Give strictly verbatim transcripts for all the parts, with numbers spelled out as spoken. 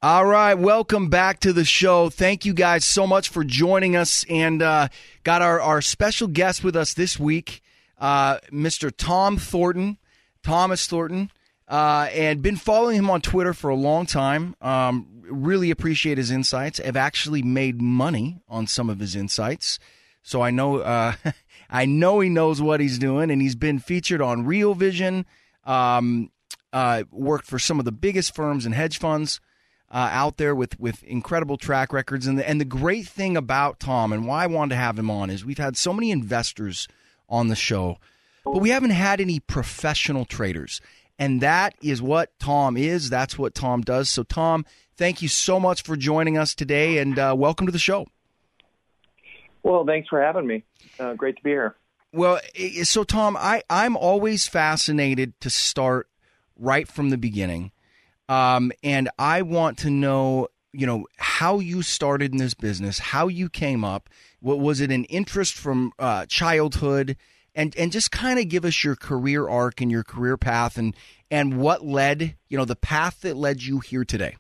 All right, welcome back to the show. Thank you guys so much for joining us, and uh, got our, our special guest with us this week, uh, Mister Tom Thornton, Thomas Thornton, uh, and been following him on Twitter for a long time. Um, really appreciate his insights. I've actually made money on some of his insights, so I know uh, I know he knows what he's doing, and he's been featured on Real Vision, um, uh, worked for some of the biggest firms and hedge funds Uh, out there with, with incredible track records. And the, and the great thing about Tom, and why I wanted to have him on, is we've had so many investors on the show, but we haven't had any professional traders. And that is what Tom is. That's what Tom does. So, Tom, thank you so much for joining us today, and uh, welcome to the show. Well, thanks for having me. Uh, great to be here. Well, so, Tom, I, I'm always fascinated to start right from the beginning. Um, and I want to know, you know, how you started in this business, how you came up. What was it, an interest from uh, childhood, and and just kind of give us your career arc and your career path, and and what led, you know, the path that led you here today.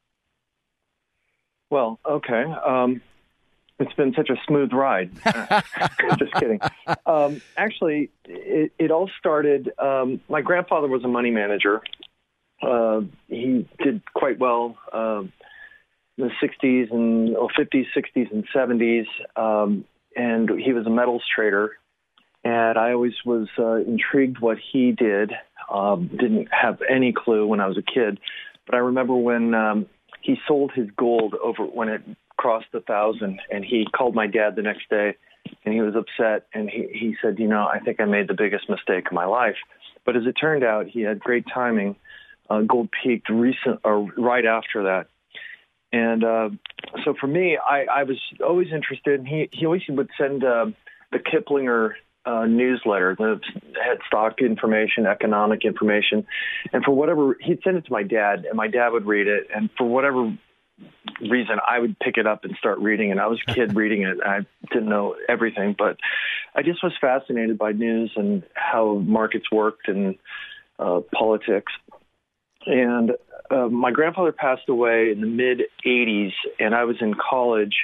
Well, okay. Um, it's been such a smooth ride. Just kidding. Um, actually, it, it all started. Um, my grandfather was a money manager. Uh, he did quite well uh, in the sixties and oh, fifties, sixties, and seventies, um, and he was a metals trader. And I always was uh, intrigued what he did. Um, didn't have any clue when I was a kid, but I remember when um, he sold his gold over when it crossed a thousand, and he called my dad the next day, and he was upset, and he, he said, "You know, I think I made the biggest mistake of my life." But as it turned out, he had great timing. Uh, gold peaked recent or right after that, and uh, so for me, I, I was always interested. And he he always would send uh, the Kiplinger uh, newsletter that had stock information, economic information, and for whatever he'd send it to my dad, and my dad would read it, and for whatever reason, I would pick it up and start reading it. I was a kid reading it. I didn't know everything, but I just was fascinated by news and how markets worked and uh, politics. And uh, my grandfather passed away in the mid-eighties, and I was in college,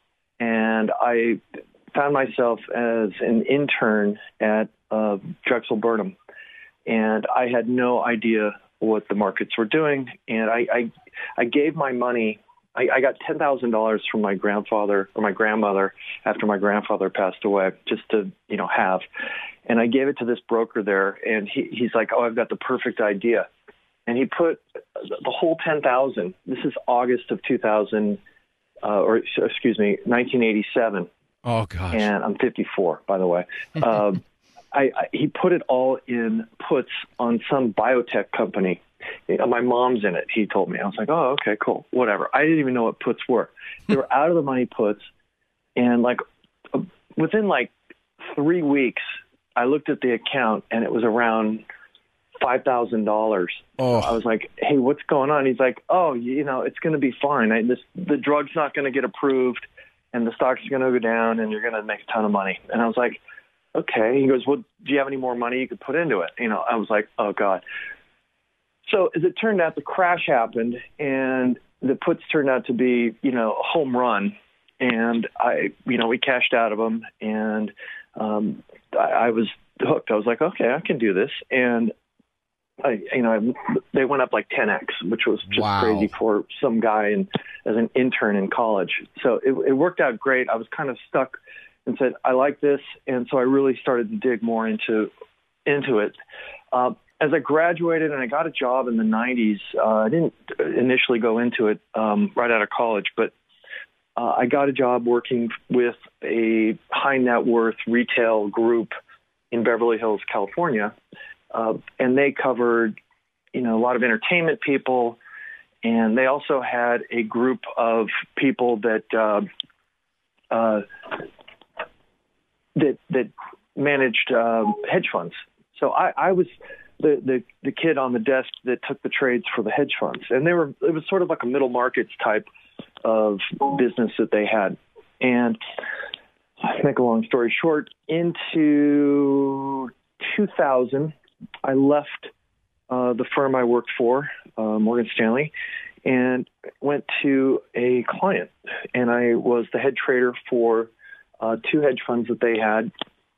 and I found myself as an intern at uh, Drexel Burnham, and I had no idea what the markets were doing, and I, I, I gave my money. I, I got ten thousand dollars from my grandfather or my grandmother after my grandfather passed away, just to, you know, have, and I gave it to this broker there, and he, he's like, "Oh, I've got the perfect idea." And he put the whole ten thousand. This is August of two thousand, uh, or excuse me, nineteen eighty-seven. Oh gosh! And I'm fifty-four, by the way. um, I, I, he put it all in puts on some biotech company. My mom's in it. He told me. I was like, oh, okay, cool, whatever. I didn't even know what puts were. They were out of the money puts, and like uh, within like three weeks, I looked at the account and it was around five thousand dollars. Oh. I was like, "Hey, what's going on?" He's like, "Oh, you know, it's going to be fine. I, this, the drug's not going to get approved, and the stock's going to go down, and you're going to make a ton of money." And I was like, "Okay." He goes, "Well, do you have any more money you could put into it?" You know, I was like, "Oh God." So as it turned out, the crash happened, and the puts turned out to be, you know, a home run. And I, you know, we cashed out of them, and um, I, I was hooked. I was like, "Okay, I can do this." And I, you know, they went up like ten X, which was just wow. crazy for some guy and as an intern in college. So it, it worked out great. I was kind of stuck and said, I like this. And so I really started to dig more into, into it. Uh, as I graduated and I got a job in the nineties, uh, I didn't initially go into it um, right out of college, but uh, I got a job working with a high net worth retail group in Beverly Hills, California. Uh, and they covered, you know, a lot of entertainment people, and they also had a group of people that uh, uh, that that managed uh, hedge funds. So I, I was the, the the kid on the desk that took the trades for the hedge funds, and they were it was sort of like a middle markets type of business that they had. And to make a long story short, into two thousand. I left uh, the firm I worked for, uh, Morgan Stanley, and went to a client, and I was the head trader for uh, two hedge funds that they had,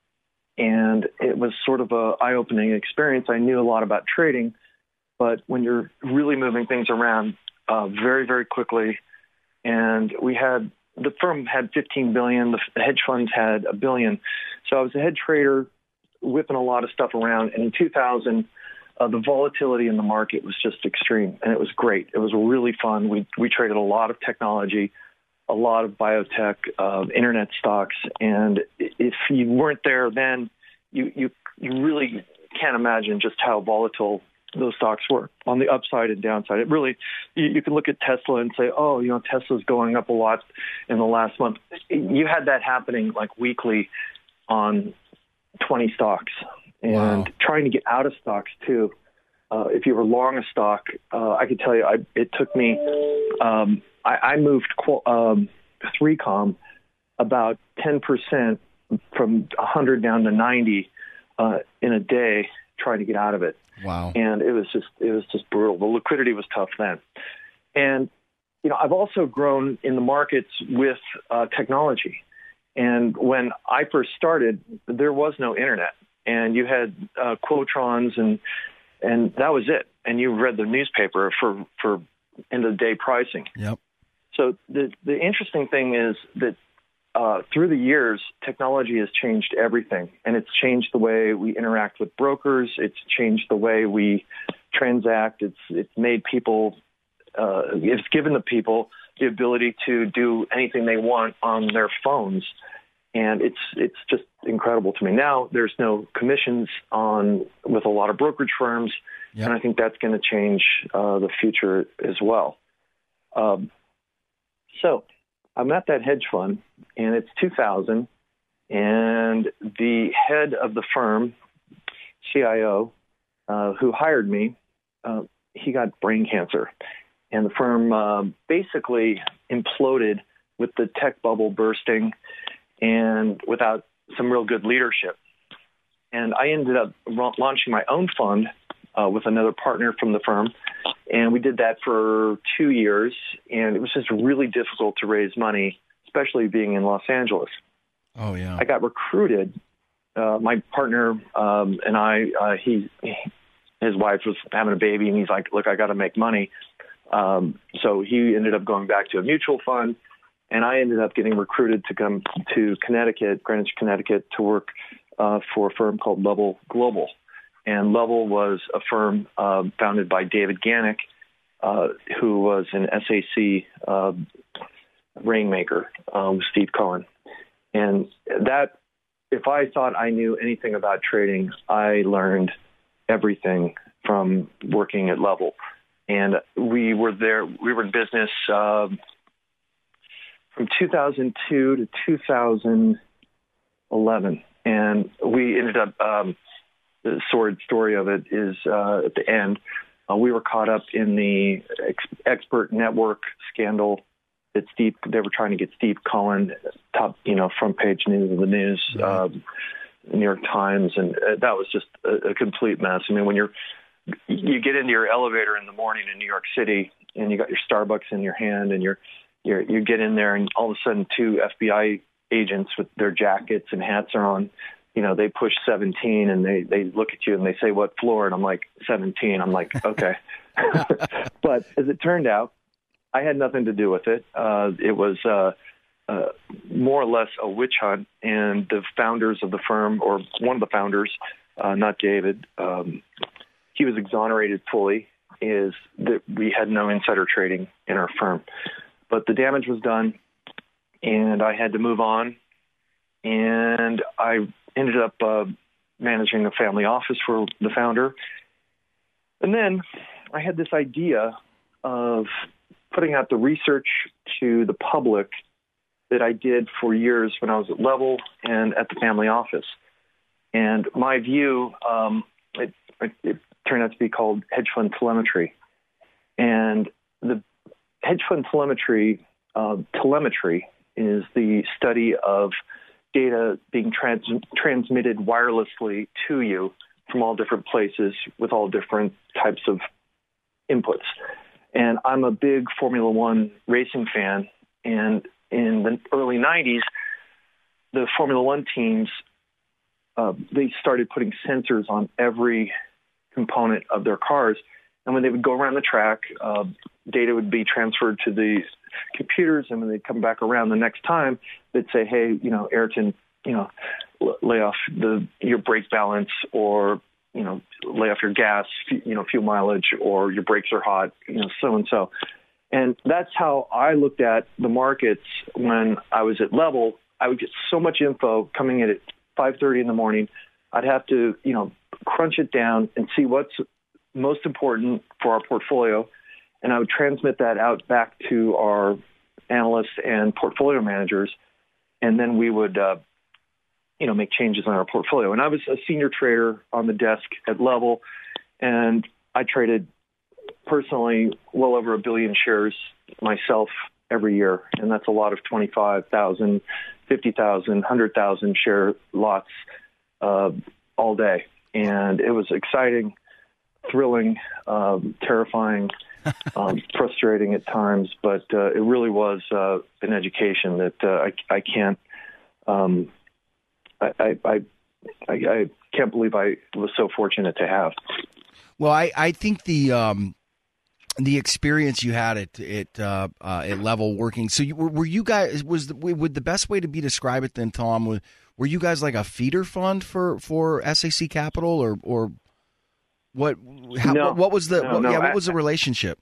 and it was sort of a eye-opening experience. I knew a lot about trading, but when you're really moving things around uh, very, very quickly, and we had the firm had fifteen billion dollars, the hedge funds had a billion, so I was a head trader whipping a lot of stuff around, and in two thousand. Uh, the volatility in the market was just extreme, and it was great. It was really fun. We we traded a lot of technology, a lot of biotech, uh, internet stocks, and if you weren't there then, you, you you really can't imagine just how volatile those stocks were on the upside and downside. It really, you, you can look at Tesla and say, oh, you know, Tesla's going up a lot in the last month. You had that happening like weekly on twenty stocks. And wow. trying to get out of stocks, too. Uh, if you were long a stock, uh, I could tell you I, it took me, um, I, I moved um, three com about ten percent from one hundred down to ninety uh, in a day trying to get out of it. Wow. And it was just it was just brutal. The liquidity was tough then. And, you know, I've also grown in the markets with uh, technology. And when I first started, there was no internet. And you had uh, Quotrons, and and that was it. And you read the newspaper for, for end of the day pricing. Yep. So the the interesting thing is that uh, through the years, technology has changed everything, and it's changed the way we interact with brokers. It's changed the way we transact. It's it's made people. Uh, it's given the people the ability to do anything they want on their phones. And it's it's just incredible to me. Now there's no commissions on with a lot of brokerage firms, yep. and I think that's going to change uh, the future as well. Um, so I'm at that hedge fund, and it's two thousand, and the head of the firm, C I O, uh, who hired me, uh, he got brain cancer, and the firm uh, basically imploded with the tech bubble bursting. And without some real good leadership. And I ended up ra- launching my own fund uh, with another partner from the firm. And we did that for two years. And it was just really difficult to raise money, especially being in Los Angeles. Oh, yeah. I got recruited. Uh, my partner um, and I, uh, he, his wife was having a baby, and he's like, look, I got to make money. Um, so he ended up going back to a mutual fund. And I ended up getting recruited to come to Connecticut, Greenwich, Connecticut, to work uh, for a firm called Level Global. And Level was a firm uh, founded by David Gannick, uh, who was an S A C uh, rainmaker uh, with Steve Cohen. And that, if I thought I knew anything about trading, I learned everything from working at Level. And we were there, we were in business uh, from two thousand two to two thousand eleven. And we ended up, um, the sordid story of it is uh, at the end, uh, we were caught up in the ex- expert network scandal that Steve, they were trying to get Steve Cohen, top, you know, front page news of the news, uh, New York Times. And uh, that was just a, a complete mess. I mean, when you're, you get into your elevator in the morning in New York City and you got your Starbucks in your hand and you're, You're, you get in there, and all of a sudden, two F B I agents with their jackets and hats are on. You know, they push seventeen, and they, they look at you and they say, "What floor?" And I'm like, seventeen. I'm like, okay. But as it turned out, I had nothing to do with it. Uh, it was uh, uh, more or less a witch hunt, and the founders of the firm, or one of the founders, uh, not David, um, he was exonerated fully. Is that we had no insider trading in our firm. But the damage was done, and I had to move on. And I ended up uh, managing a family office for the founder. And then I had this idea of putting out the research to the public that I did for years when I was at Level and at the family office. And my view, um, it, it, it turned out to be called hedge fund telemetry. And the hedge fund telemetry, uh, telemetry is the study of data being trans- transmitted wirelessly to you from all different places with all different types of inputs. And I'm a big Formula One racing fan. And in the early nineties, the Formula One teams, uh, they started putting sensors on every component of their cars. And when they would go around the track, uh, data would be transferred to the computers. And when they'd come back around the next time, they'd say, hey, you know, Ayrton, you know, lay off the your brake balance, or, you know, lay off your gas, you know, fuel mileage, or your brakes are hot, you know, so and so. And that's how I looked at the markets when I was at Level. I would get so much info coming in at five thirty in the morning. I'd have to, you know, crunch it down and see what's most important for our portfolio. And I would transmit that out back to our analysts and portfolio managers. And then we would, uh, you know, make changes on our portfolio. And I was a senior trader on the desk at Level, and I traded personally well over a billion shares myself every year. And that's a lot of twenty-five thousand, fifty thousand, one hundred thousand share lots uh, all day. And it was exciting, thrilling, um, terrifying, um, frustrating at times, but uh, it really was uh, an education that uh, I, I can't, um, I, I, I, I can't believe I was so fortunate to have. Well, I, I think the um, the experience you had at at, uh, uh, at Level working. So, you, were, were you guys? Was the, would the best way to be describe it then, Tom? Was, were you guys like a feeder fund for, for S A C Capital, or or what? How, no, what, what was the? No, what, no, yeah, what I, was the relationship?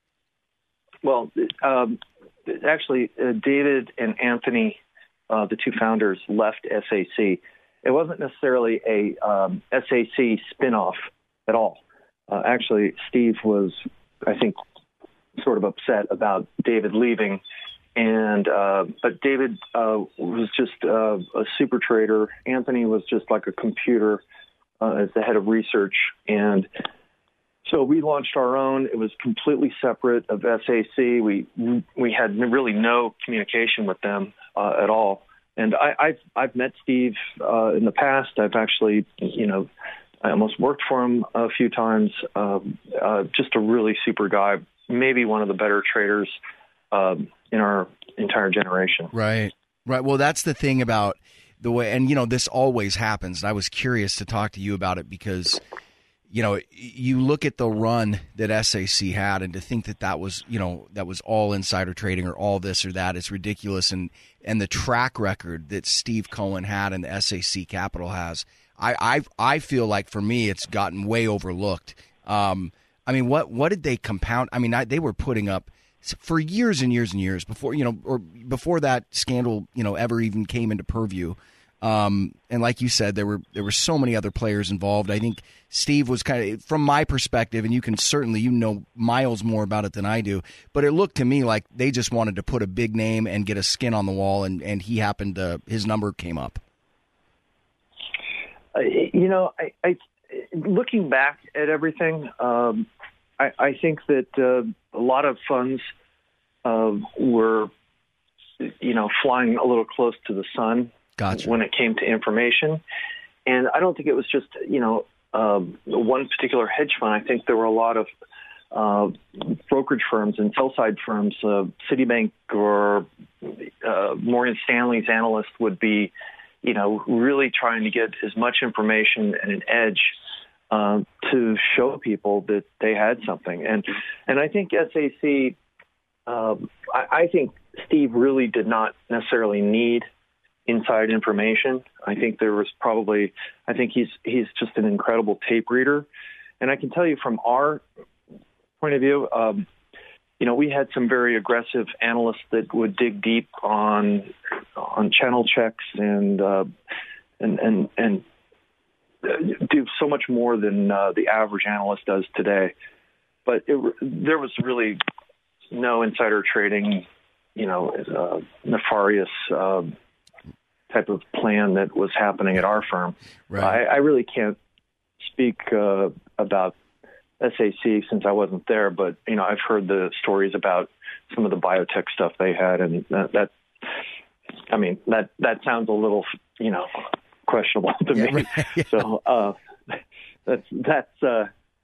Well, um, actually, uh, David and Anthony, uh, the two founders, left S A C. It wasn't necessarily a um, S A C spinoff at all. Uh, actually, Steve was, I think, sort of upset about David leaving. And uh, but David uh, was just uh, a super trader. Anthony was just like a computer uh, as the head of research. And so we launched our own. It was completely separate of S A C. We we had really no communication with them uh, at all. And I, I've I've met Steve uh, in the past. I've actually, you know, I almost worked for him a few times. Uh, uh, just a really super guy. Maybe one of the better traders um, in our entire generation. Right, right. Well, that's the thing about the way, and you know, this always happens. And I was curious to talk to you about it because, you know, you look at the run that S A C had, and to think that that was, you know, that was all insider trading or all this or that is ridiculous. And and the track record that Steve Cohen had and the S A C Capital has, I I, I feel like for me it's gotten way overlooked. Um, I mean, what what did they compound? I mean, I, they were putting up for years and years and years before, you know, or before that scandal, you know, ever even came into purview. Um, and like you said, there were there were so many other players involved. I think Steve was kind of, from my perspective, and you can certainly, you know, miles more about it than I do, but it looked to me like they just wanted to put a big name and get a skin on the wall, and, and he happened to, his number came up. Uh, you know, I, I looking back at everything, um, I, I think that uh, a lot of funds uh, were, you know, flying a little close to the sun. Gotcha. When it came to information. And I don't think it was just, you know, uh, one particular hedge fund. I think there were a lot of uh, brokerage firms and sell-side firms. Uh, Citibank or uh, Morgan Stanley's analysts would be, you know, really trying to get as much information and an edge uh, to show people that they had something. And and I think S A C, uh, I, I think Steve really did not necessarily need inside information. I think there was probably, I think he's he's just an incredible tape reader. And I can tell you from our point of view, um, you know, we had some very aggressive analysts that would dig deep on on channel checks and uh, and and and do so much more than uh, the average analyst does today. But it, there was really no insider trading, you know, uh, nefarious Uh, type of plan that was happening at our firm. Right. I, I really can't speak uh, about S A C since I wasn't there, but you know, I've heard the stories about some of the biotech stuff they had, and that, that I mean, that that sounds a little, you know, questionable to yeah, me. Right. Yeah. So uh, that's that's uh,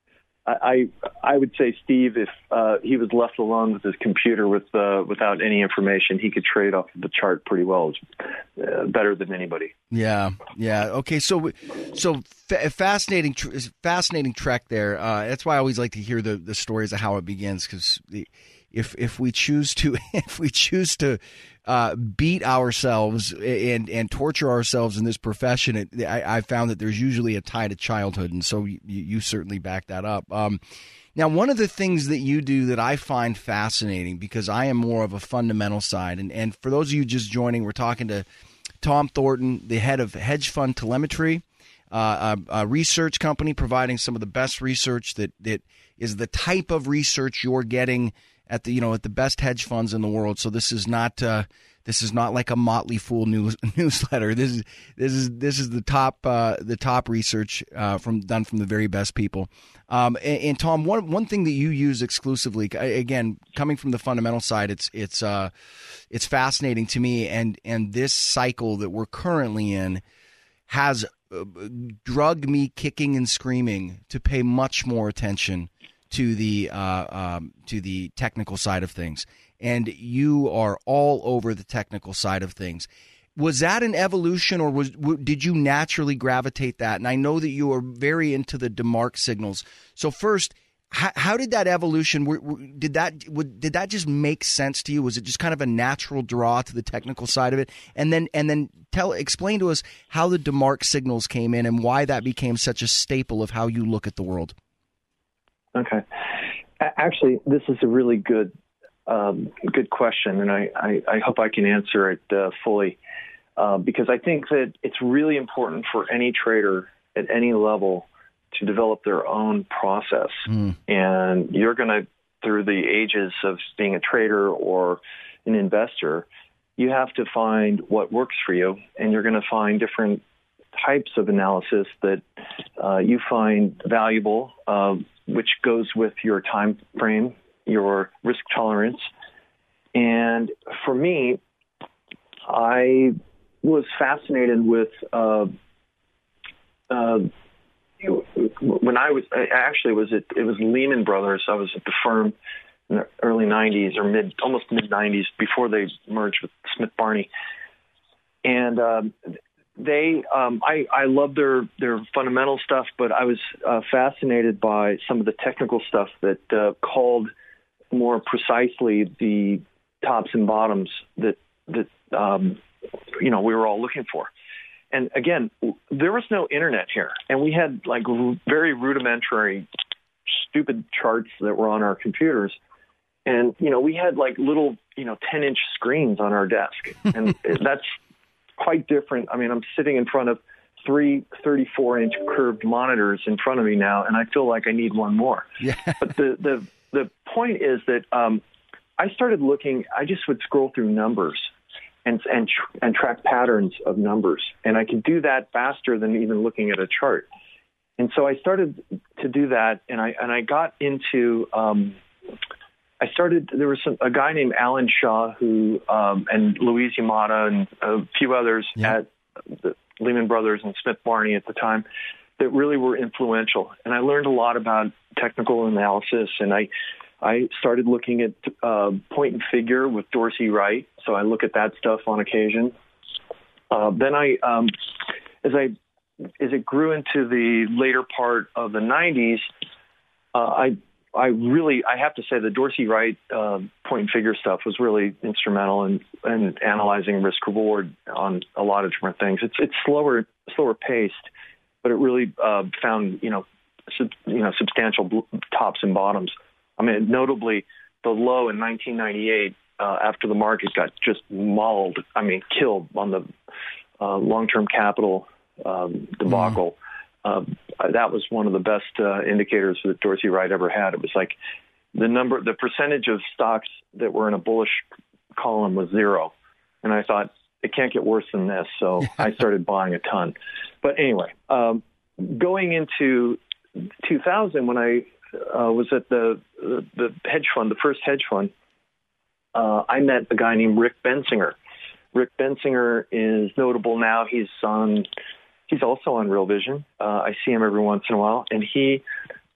I I would say, Steve, if uh, he was left alone with his computer with uh, without any information, he could trade off the chart pretty well, uh, better than anybody. Yeah, yeah. Okay, so so fa- fascinating, fascinating trek there. Uh, that's why I always like to hear the, the stories of how it begins, because if if we choose to if we choose to uh, beat ourselves and and torture ourselves in this profession, it, I, I found that there's usually a tie to childhood, and so you, you certainly back that up. Um, now, one of the things that you do that I find fascinating, because I am more of a fundamental side, and, and for those of you just joining, we're talking to Tom Thornton, the head of Hedge Fund Telemetry, uh, a, a research company providing some of the best research that, that is the type of research you're getting at the you know at the best hedge funds in the world. So this is not uh, this is not like a Motley Fool news, newsletter. This is this is this is the top uh, the top research uh, from done from the very best people. Um, and, and Tom, one one thing that you use exclusively, again, coming from the fundamental side, it's it's uh, it's fascinating to me. And and this cycle that we're currently in has uh, drugged me kicking and screaming to pay much more attention to the uh, um, to the technical side of things, and you are all over the technical side of things. Was that an evolution, or was w- did you naturally gravitate that? And I know that you are very into the DeMark signals. So first, how, how did that evolution? W- w- did that w- did that just make sense to you? Was it just kind of a natural draw to the technical side of it? And then and then tell explain to us how the DeMark signals came in and why that became such a staple of how you look at the world. Okay. Actually, this is a really good um, good question, and I, I, I hope I can answer it uh, fully, uh, because I think that it's really important for any trader at any level to develop their own process. Mm. And you're going to, through the ages of being a trader or an investor, you have to find what works for you, and you're going to find different types of analysis that uh, you find valuable, uh, which goes with your time frame, your risk tolerance. And for me, I was fascinated with uh, uh, when I was I actually was at it was Lehman Brothers. I was at the firm in the early nineties or mid almost mid nineties before they merged with Smith Barney, and um, They, um, I, I love their, their fundamental stuff, but I was uh, fascinated by some of the technical stuff that uh, called more precisely the tops and bottoms that that um, you know we were all looking for. And again, there was no internet here, and we had like very rudimentary, stupid charts that were on our computers, and you know we had like little you know ten inch screens on our desk, and that's quite different. I mean, I'm sitting in front of three thirty-four inch curved monitors in front of me now, and I feel like I need one more. Yeah. But the, the, the point is that um, I started looking, I just would scroll through numbers and, and, tr- and track patterns of numbers. And I could do that faster than even looking at a chart. And so I started to do that, and I, and I got into, um, I started, there was some, a guy named Alan Shaw who, um, and Luis Yamada and a few others yeah. at the Lehman Brothers and Smith Barney at the time that really were influential. And I learned a lot about technical analysis, and I, I started looking at uh, point and figure with Dorsey Wright. So I look at that stuff on occasion. Uh, then I, um, as I, as it grew into the later part of the nineties, uh, I, I really, I have to say the Dorsey Wright uh, point and figure stuff was really instrumental in, in analyzing risk reward on a lot of different things. It's it's slower, slower paced, but it really uh, found you know, sub, you know, substantial tops and bottoms. I mean, notably the low in nineteen ninety-eight uh, after the market got just mauled. I mean, killed on the uh, long-term capital um, debacle. Mm. Uh, that was one of the best uh, indicators that Dorsey Wright ever had. It was like the number, the percentage of stocks that were in a bullish column was zero. And I thought, it can't get worse than this. So I started buying a ton. But anyway, um, going into two thousand, when I uh, was at the, the the hedge fund, the first hedge fund, uh, I met a guy named Rick Bensinger. Rick Bensinger is notable now. He's on... He's also on Real Vision. Uh, I see him every once in a while, and he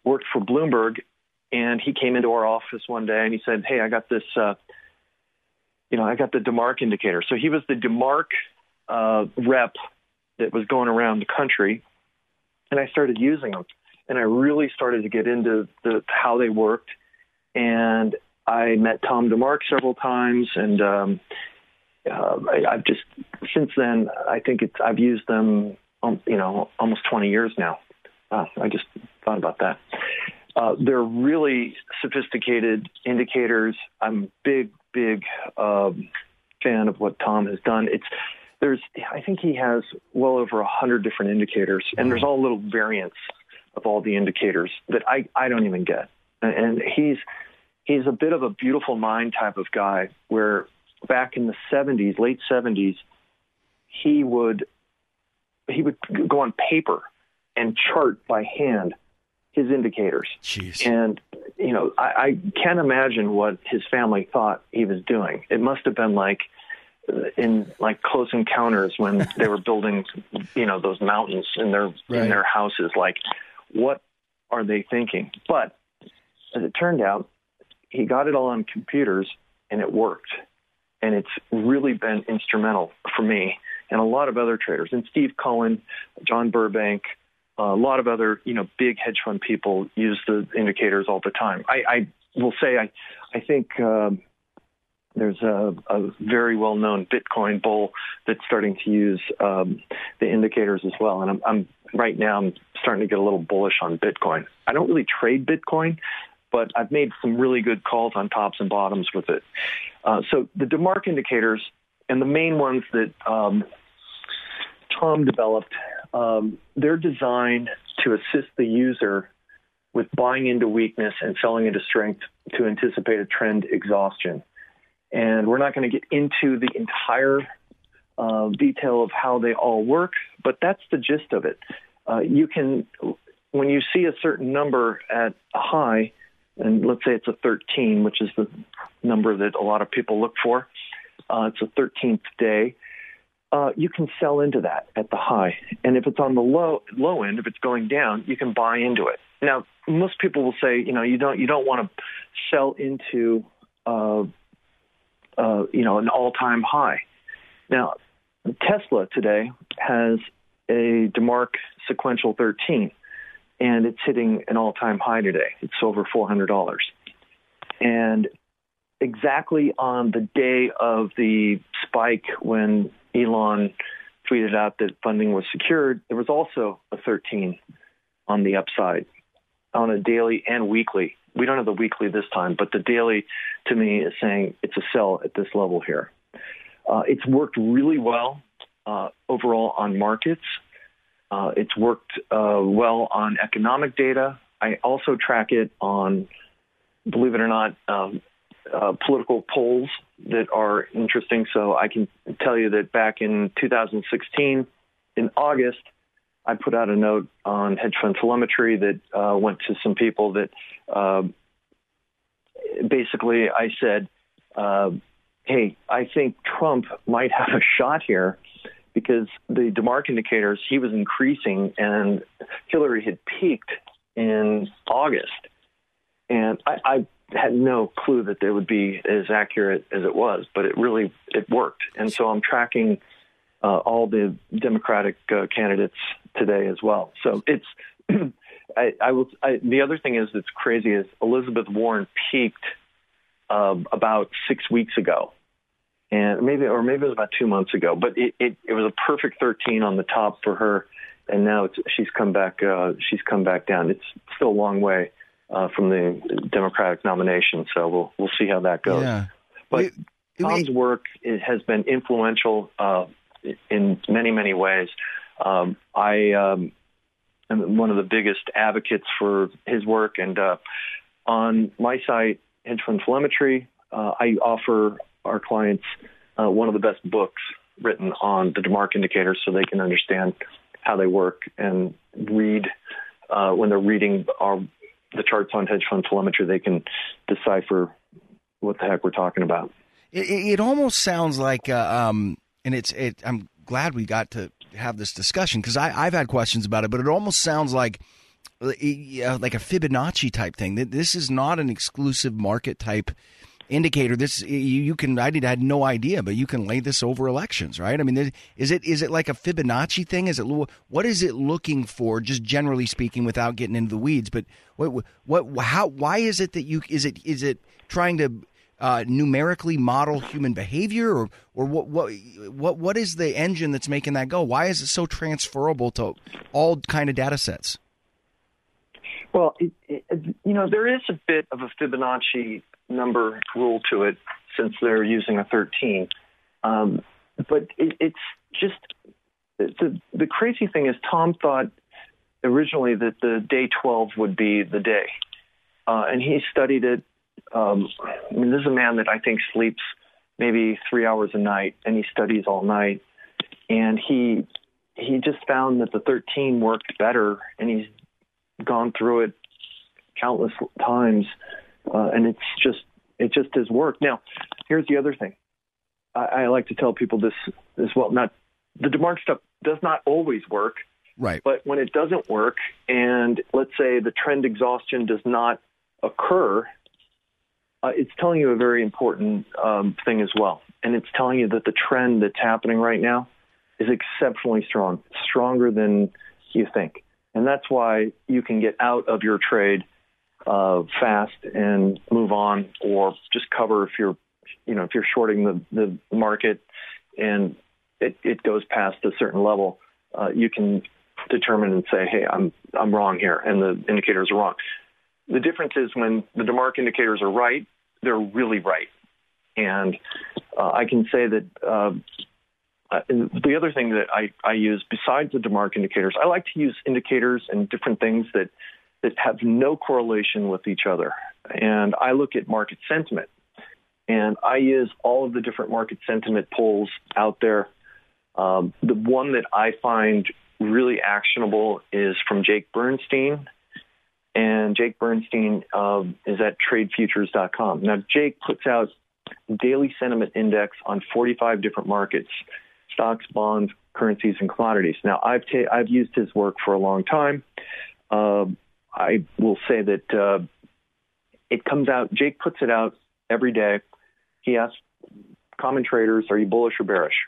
worked for Bloomberg, and he came into our office one day and he said, "Hey, I got this, uh, you know, I got the DeMark indicator." So he was the DeMark uh, rep that was going around the country, and I started using them, and I really started to get into the how they worked, and I met Tom DeMark several times, and um, uh, I, I've just since then I think it's I've used them, um, you know, almost twenty years now. Uh, I just thought about that. Uh, they're really sophisticated indicators. I'm a big, big um, fan of what Tom has done. It's there's I think he has well over a hundred different indicators, and there's all little variants of all the indicators that I, I don't even get, and he's. He's a bit of a beautiful mind type of guy where back in the seventies, late seventies, he would he would go on paper and chart by hand his indicators. Jeez. And, you know, I, I can't imagine what his family thought he was doing. It must have been like in like Close Encounters when they were building, you know, those mountains in their right. in their houses. Like, what are they thinking? But as it turned out, he got it all on computers, and it worked. And it's really been instrumental for me and a lot of other traders. And Steve Cohen, John Burbank, uh, a lot of other, you know, big hedge fund people use the indicators all the time. I, I will say I, I think um, there's a, a very well-known Bitcoin bull that's starting to use um, the indicators as well. And I'm, I'm right now I'm starting to get a little bullish on Bitcoin. I don't really trade Bitcoin, but I've made some really good calls on tops and bottoms with it. Uh, so the DeMark indicators, and the main ones that um, Tom developed, um, they're designed to assist the user with buying into weakness and selling into strength to anticipate a trend exhaustion. And we're not going to get into the entire uh, detail of how they all work, but that's the gist of it. Uh, you can, when you see a certain number at a high, and let's say it's a thirteen, which is the number that a lot of people look for. Uh, it's a thirteenth day. Uh, you can sell into that at the high. And if it's on the low low end, if it's going down, you can buy into it. Now, most people will say, you know, you don't you don't want to sell into, uh, uh, you know, an all-time high. Now, Tesla today has a DeMark sequential thirteen. And it's hitting an all-time high today. It's over four hundred dollars. And exactly on the day of the spike when Elon tweeted out that funding was secured, there was also a thirteen on the upside on a daily and weekly. We don't have the weekly this time, but the daily, to me, is saying it's a sell at this level here. Uh, it's worked really well uh, overall on markets. Uh, it's worked uh, well on economic data. I also track it on, believe it or not, um, uh, political polls that are interesting. So I can tell you that back in two thousand sixteen, in August, I put out a note on hedge fund telemetry that uh, went to some people that uh, basically I said, uh, hey, I think Trump might have a shot here, because the DeMark indicators, he was increasing, and Hillary had peaked in August. And I, I had no clue that they would be as accurate as it was, but it really, it worked. And so I'm tracking uh, all the Democratic uh, candidates today as well. So it's, I, I will, I, the other thing is that's crazy is Elizabeth Warren peaked uh, about six weeks ago. And maybe, or maybe it was about two months ago, but it, it, it was a perfect thirteen on the top for her. And now it's, she's come back, uh, she's come back down. It's still a long way uh, from the Democratic nomination. So we'll, we'll see how that goes. Yeah. But it, it, Tom's work it has been influential uh, in many, many ways. Um, I um, am one of the biggest advocates for his work. And uh, on my site, Hedge Fund Telemetry, uh, I offer our clients uh, one of the best books written on the DeMark indicators so they can understand how they work and read uh, when they're reading our, the charts on Hedge Fund Telemetry, they can decipher what the heck we're talking about. It, it almost sounds like, uh, um, and it's, it, I'm glad we got to have this discussion because I've had questions about it, but it almost sounds like like a Fibonacci type thing. This is not an exclusive market type indicator. This you, you can I did I had no idea, but you can lay this over elections, right? I mean, is it is it like a Fibonacci thing? Is it what is it looking for? Just generally speaking, without getting into the weeds, but what what how why is it that you is it is it trying to uh, numerically model human behavior, or or what what what what is the engine that's making that go? Why is it so transferable to all kind of data sets? Well, it, it, you know, there is a bit of a Fibonacci number rule to it since they're using a thirteen. Um, but it, it's just the, the crazy thing is Tom thought originally that the day twelve would be the day. Uh, and he studied it. Um, I mean, this is a man that I think sleeps maybe three hours a night, and he studies all night. And he he just found that the thirteen worked better, and he's gone through it countless times, uh, and it's just it just has worked. Now, here's the other thing. I, I like to tell people this as well. Not the DeMark stuff does not always work, right? But when it doesn't work, and let's say the trend exhaustion does not occur, uh, it's telling you a very important um, thing as well, and it's telling you that the trend that's happening right now is exceptionally strong, stronger than you think. And that's why you can get out of your trade uh, fast and move on, or just cover if you're, you know, if you're shorting the, the market and it, it goes past a certain level, uh, you can determine and say, hey, I'm I'm wrong here, and the indicators are wrong. The difference is when the DeMark indicators are right, they're really right. And uh, I can say that uh, Uh, the other thing that I, I use besides the DeMark indicators, I like to use indicators and different things that, that have no correlation with each other. And I look at market sentiment, and I use all of the different market sentiment polls out there. Um, the one that I find really actionable is from Jake Bernstein. And Jake Bernstein um, is at trade futures dot com. Now, Jake puts out daily sentiment index on forty-five different markets: stocks, bonds, currencies, and commodities. Now, I've ta- I've used his work for a long time. Uh, I will say that uh, it comes out, Jake puts it out every day. He asks common traders, are you bullish or bearish?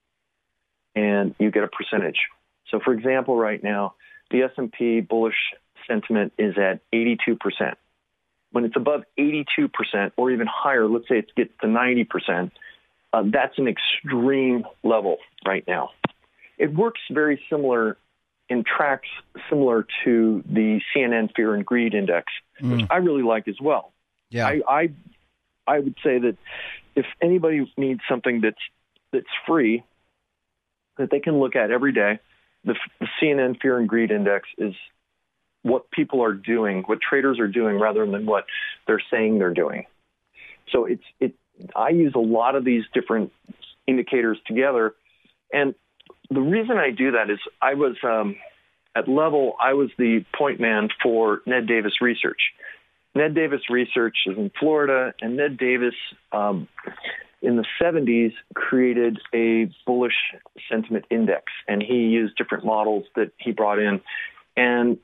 And you get a percentage. So, for example, right now, the S and P bullish sentiment is at eighty-two percent. When it's above eighty-two percent or even higher, let's say it gets to ninety percent, Uh, that's an extreme level right now. It works very similar and tracks similar to the C N N Fear and Greed Index, mm. which I really like as well. Yeah, I, I I would say that if anybody needs something that's that's free that they can look at every day, the, the C N N Fear and Greed Index is what people are doing, what traders are doing, rather than what they're saying they're doing. So it's it. I use a lot of these different indicators together. And the reason I do that is I was um, at Level, I was the point man for Ned Davis Research. Ned Davis Research is in Florida, and Ned Davis um, in the seventies created a bullish sentiment index, and he used different models that he brought in. And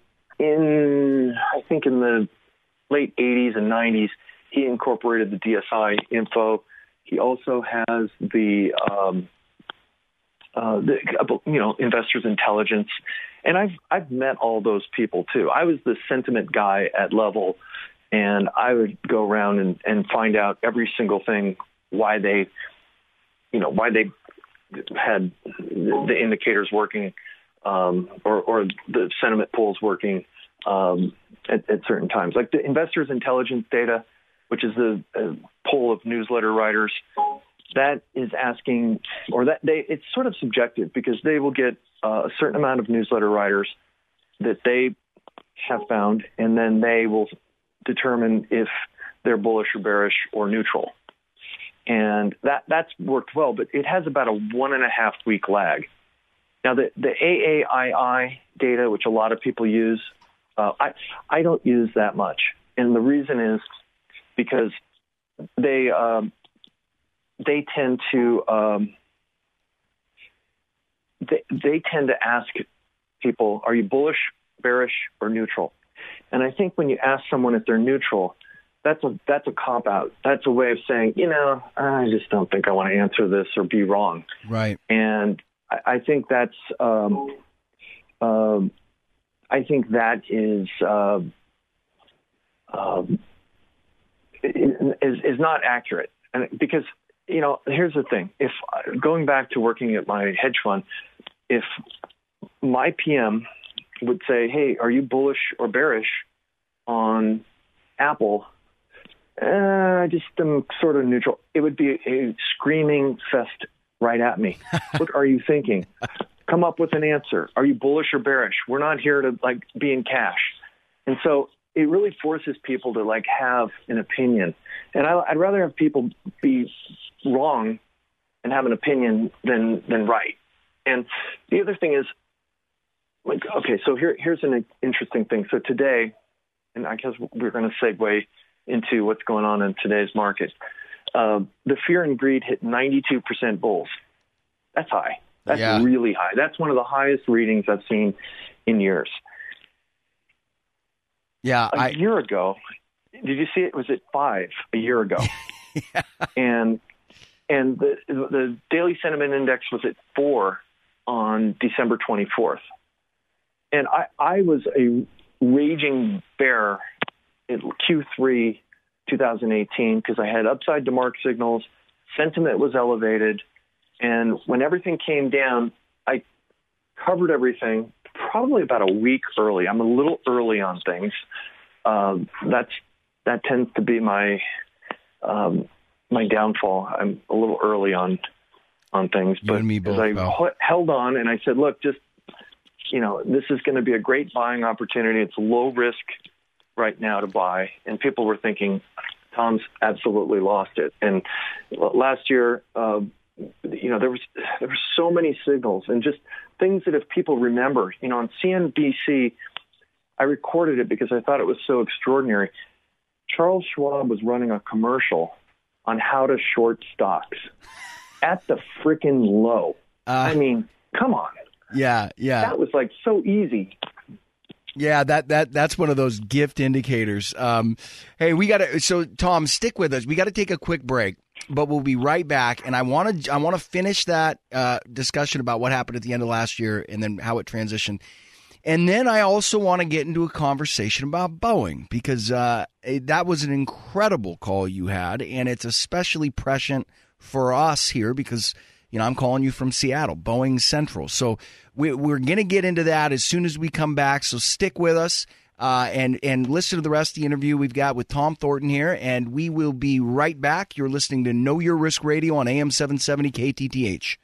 in, I think in the late eighties and nineties, he incorporated the D S I info. He also has the, um, uh, the, you know, Investors Intelligence, and I've I've met all those people too. I was the sentiment guy at Level, and I would go around and, and find out every single thing why they, you know, why they had the indicators working, um, or, or the sentiment polls working um, at, at certain times, like the Investors Intelligence data, which is the uh, poll of newsletter writers, that is asking, or that they, it's sort of subjective because they will get uh, a certain amount of newsletter writers that they have found, and then they will determine if they're bullish or bearish or neutral. And that that's worked well, but it has about a one and a half week lag. Now, the, the A A I I data, which a lot of people use, uh, I, I don't use that much. And the reason is because they um, they tend to um, they, they tend to ask people, are you bullish bearish, or neutral. And I think when you ask someone if they're neutral, that's a that's a cop-out. That's a way of saying, you know, I just don't think I want to answer this or be wrong. Right. And I, I think that's um, um, I think that is uh, um, is is not accurate. And because, you know, here's the thing. If going back to working at my hedge fund, if my P M would say, hey, are you bullish or bearish on Apple? Uh, I just am sort of neutral. It would be a screaming fest right at me. What are you thinking? Come up with an answer. Are you bullish or bearish? We're not here to like be in cash. And so it really forces people to like have an opinion. And I, I'd rather have people be wrong and have an opinion than than right. And the other thing is, like, okay, so here here's an interesting thing. So today, and I guess we're going to segue into what's going on in today's market. Uh, the fear and greed hit ninety-two percent bulls. That's high. That's yeah. really high. That's one of the highest readings I've seen in years. Yeah, a I, year ago, did you see it? Was at five a year ago, yeah. and and the the daily sentiment index was at four on December twenty-fourth, and I I was a raging bear in Q three twenty eighteen because I had upside to mark signals, sentiment was elevated, and when everything came down, I covered everything probably about a week early. I'm a little early on things. Um, that's that tends to be my um, my downfall. I'm a little early on on things, You but and me both, as I Bill. h- held on and I said, look, just you know, this is going to be a great buying opportunity. It's low risk right now to buy, and people were thinking, Tom's absolutely lost it. And last year, uh, you know, there was there were so many signals and just things that if people remember, you know, on C N B C, I recorded it because I thought it was so extraordinary. Charles Schwab was running a commercial on how to short stocks at the freaking low. Uh, I mean, come on. Yeah, yeah. That was like so easy. Yeah, that that that's one of those gift indicators. Um, hey, we got to. So, Tom, stick with us. We got to take a quick break, but we'll be right back. And I want to I want to finish that uh, discussion about what happened at the end of last year and then how it transitioned. And then I also want to get into a conversation about Boeing because uh, it, that was an incredible call you had, and it's especially prescient for us here because. You know, I'm calling you from Seattle, Boeing Central. So we, we're going to get into that as soon as we come back. So stick with us uh, and, and listen to the rest of the interview we've got with Tom Thornton here. And we will be right back. You're listening to Know Your Risk Radio on A M seven seventy K T T H.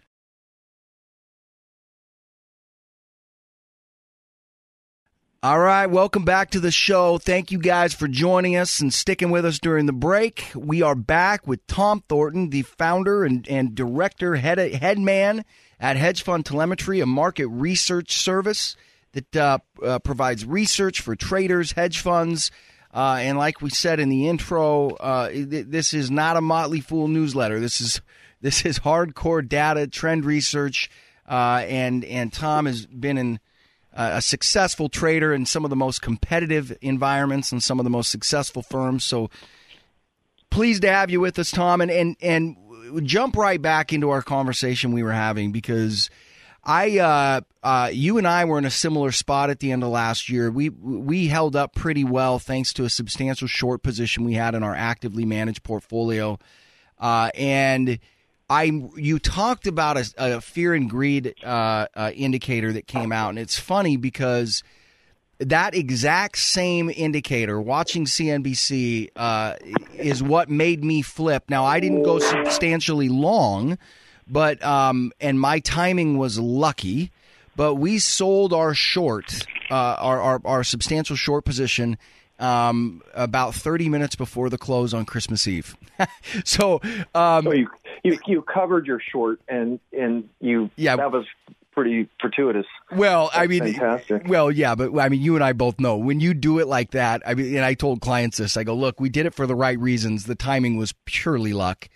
All right, welcome back to the show. Thank you guys for joining us and sticking with us during the break. We are back with Tom Thornton, the founder and, and director, head, head man at Hedge Fund Telemetry, a market research service that uh, uh, provides research for traders, hedge funds. Uh, and like we said in the intro, uh, this is not a Motley Fool newsletter. This is this is hardcore data, trend research, uh, and and Tom has been in Uh, a successful trader in some of the most competitive environments and some of the most successful firms. So pleased to have you with us, Tom, and and, and jump right back into our conversation we were having because I, uh, uh, you and I were in a similar spot at the end of last year. We we held up pretty well thanks to a substantial short position we had in our actively managed portfolio, uh, and. I you talked about a, a fear and greed uh, uh, indicator that came out, and it's funny because that exact same indicator, watching C N B C, uh, is what made me flip. Now, I didn't go substantially long, but um, and my timing was lucky, but we sold our short, uh, our, our our substantial short position. Um, about thirty minutes before the close on Christmas Eve. so, um, so you, you you covered your short, and and you yeah, that was pretty fortuitous. Well, That's I mean, fantastic. Well, yeah, but I mean, you and I both know when you do it like that. I mean, and I told clients this. I go, look, we did it for the right reasons. The timing was purely luck.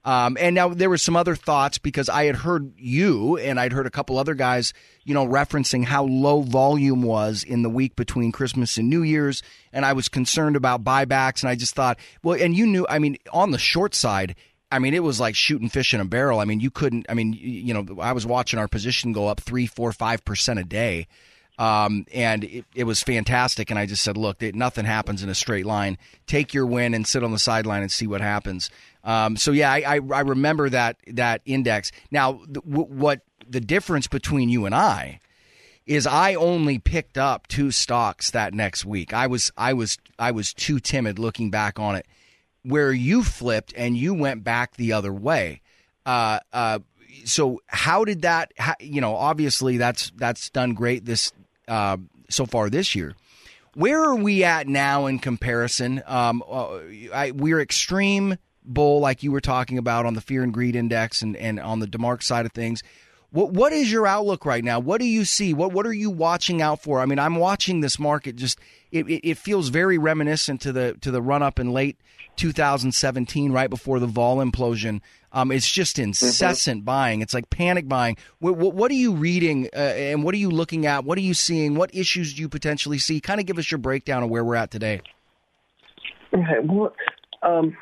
Um, and now there were some other thoughts because I had heard you and I'd heard a couple other guys, you know, referencing how low volume was in the week between Christmas and New Year's. And I was concerned about buybacks. And I just thought, well, and you knew, I mean, on the short side, I mean, it was like shooting fish in a barrel. I mean, you couldn't, I mean, you know, I was watching our position go up three, four, five percent a day. Um, and it, it was fantastic. And I just said, look, it, nothing happens in a straight line. Take your win and sit on the sideline and see what happens. Um, so, yeah, I, I, I remember that that index. Now, the, w- what the difference between you and I is I only picked up two stocks that next week. I was I was I was too timid looking back on it. Where you flipped and you went back the other way. Uh, uh, so how did that? How, you know, obviously that's that's done great this uh, so far this year. Where are we at now in comparison? Um, uh, I, we're extreme bull, like you were talking about on the Fear and Greed Index, and, and on the DeMark side of things. What what is your outlook right now? What do you see? What what are you watching out for? I mean, I'm watching this market. Just it, it, it feels very reminiscent to the to the run up in late two thousand seventeen, right before the vol implosion. Um, it's just incessant mm-hmm. buying. It's like panic buying. What, what, what are you reading uh, and what are you looking at? What are you seeing? What issues do you potentially see? Kind of give us your breakdown of where we're at today. Okay. Well, um,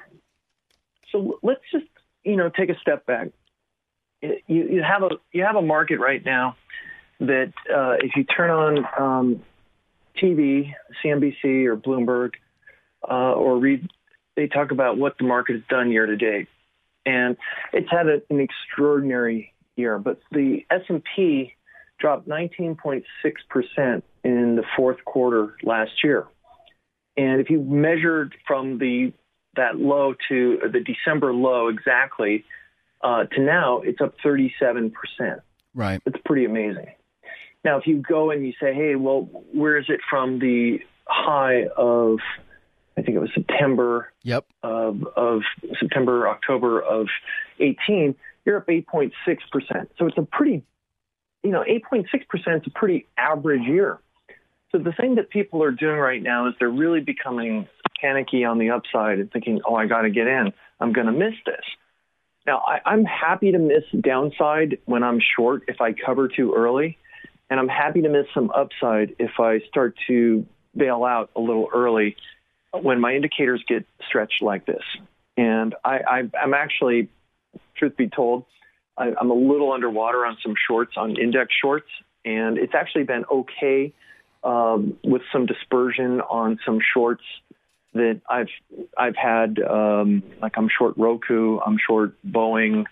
so let's just you know take a step back. You, you have a you have a market right now that uh, if you turn on um, T V, C N B C or Bloomberg, uh, or read, they talk about what the market has done year to date, and it's had a, an extraordinary year. But the S and P dropped nineteen point six percent in the fourth quarter last year, and if you measured from the that low to the December low exactly. Uh, to now, it's up thirty-seven percent. Right. It's pretty amazing. Now, if you go and you say, hey, well, where is it from the high of, I think it was September, yep. of, of September, October of eighteen, you're up eight point six percent. So it's a pretty, you know, eight point six percent is a pretty average year. So the thing that people are doing right now is they're really becoming panicky on the upside and thinking, oh, I got to get in. I'm going to miss this. Now, I, I'm happy to miss downside when I'm short if I cover too early, and I'm happy to miss some upside if I start to bail out a little early when my indicators get stretched like this. And I, I, I'm actually, truth be told, I, I'm a little underwater on some shorts, on index shorts, and it's actually been okay um, with some dispersion on some shorts that I've I've had, um, like I'm short Roku, I'm short Boeing,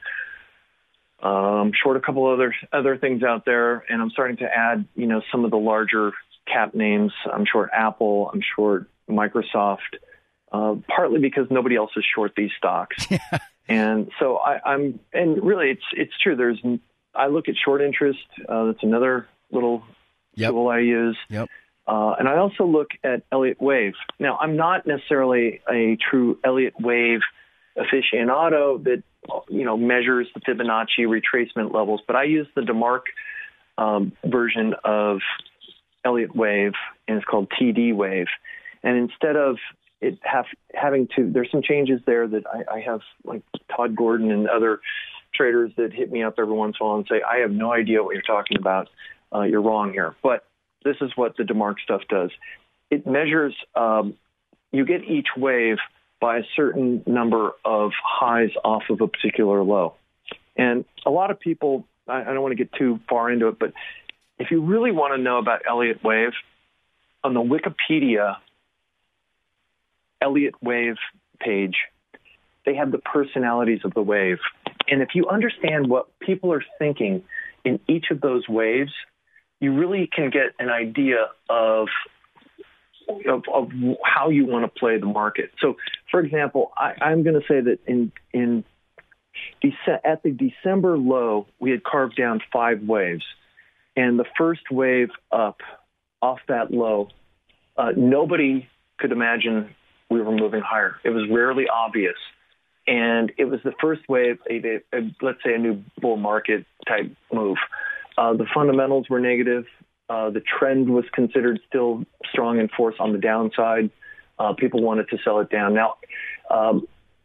um, short a couple other other things out there, and I'm starting to add, you know, some of the larger cap names. I'm short Apple, I'm short Microsoft, uh, partly because nobody else is short these stocks, and so I, I'm and really it's it's true. There's I look at short interest. Uh, that's another little yep. tool I use. Yep. Uh, and I also look at Elliott Wave. Now, I'm not necessarily a true Elliott Wave aficionado that, you know, measures the Fibonacci retracement levels, but I use the DeMark um, version of Elliott Wave, and it's called T D Wave. And instead of it have, having to, there's some changes there that I, I have, like Todd Gordon and other traders that hit me up every once in a while and say, I have no idea what you're talking about. Uh, you're wrong here. But this is what the DeMark stuff does. It measures, um, you get each wave by a certain number of highs off of a particular low. And a lot of people, I, I don't want to get too far into it, but if you really want to know about Elliott Wave, on the Wikipedia Elliott Wave page, they have the personalities of the wave. And if you understand what people are thinking in each of those waves, you really can get an idea of, of, of how you want to play the market. So, for example, I, I'm going to say that in in Dece- at the December low, we had carved down five waves. And the first wave up off that low, uh, nobody could imagine we were moving higher. It was rarely obvious. And it was the first wave, a, a, let's say a new bull market type move. Uh, the fundamentals were negative. Uh, the trend was considered still strong in force on the downside. Uh, people wanted to sell it down. Now, um,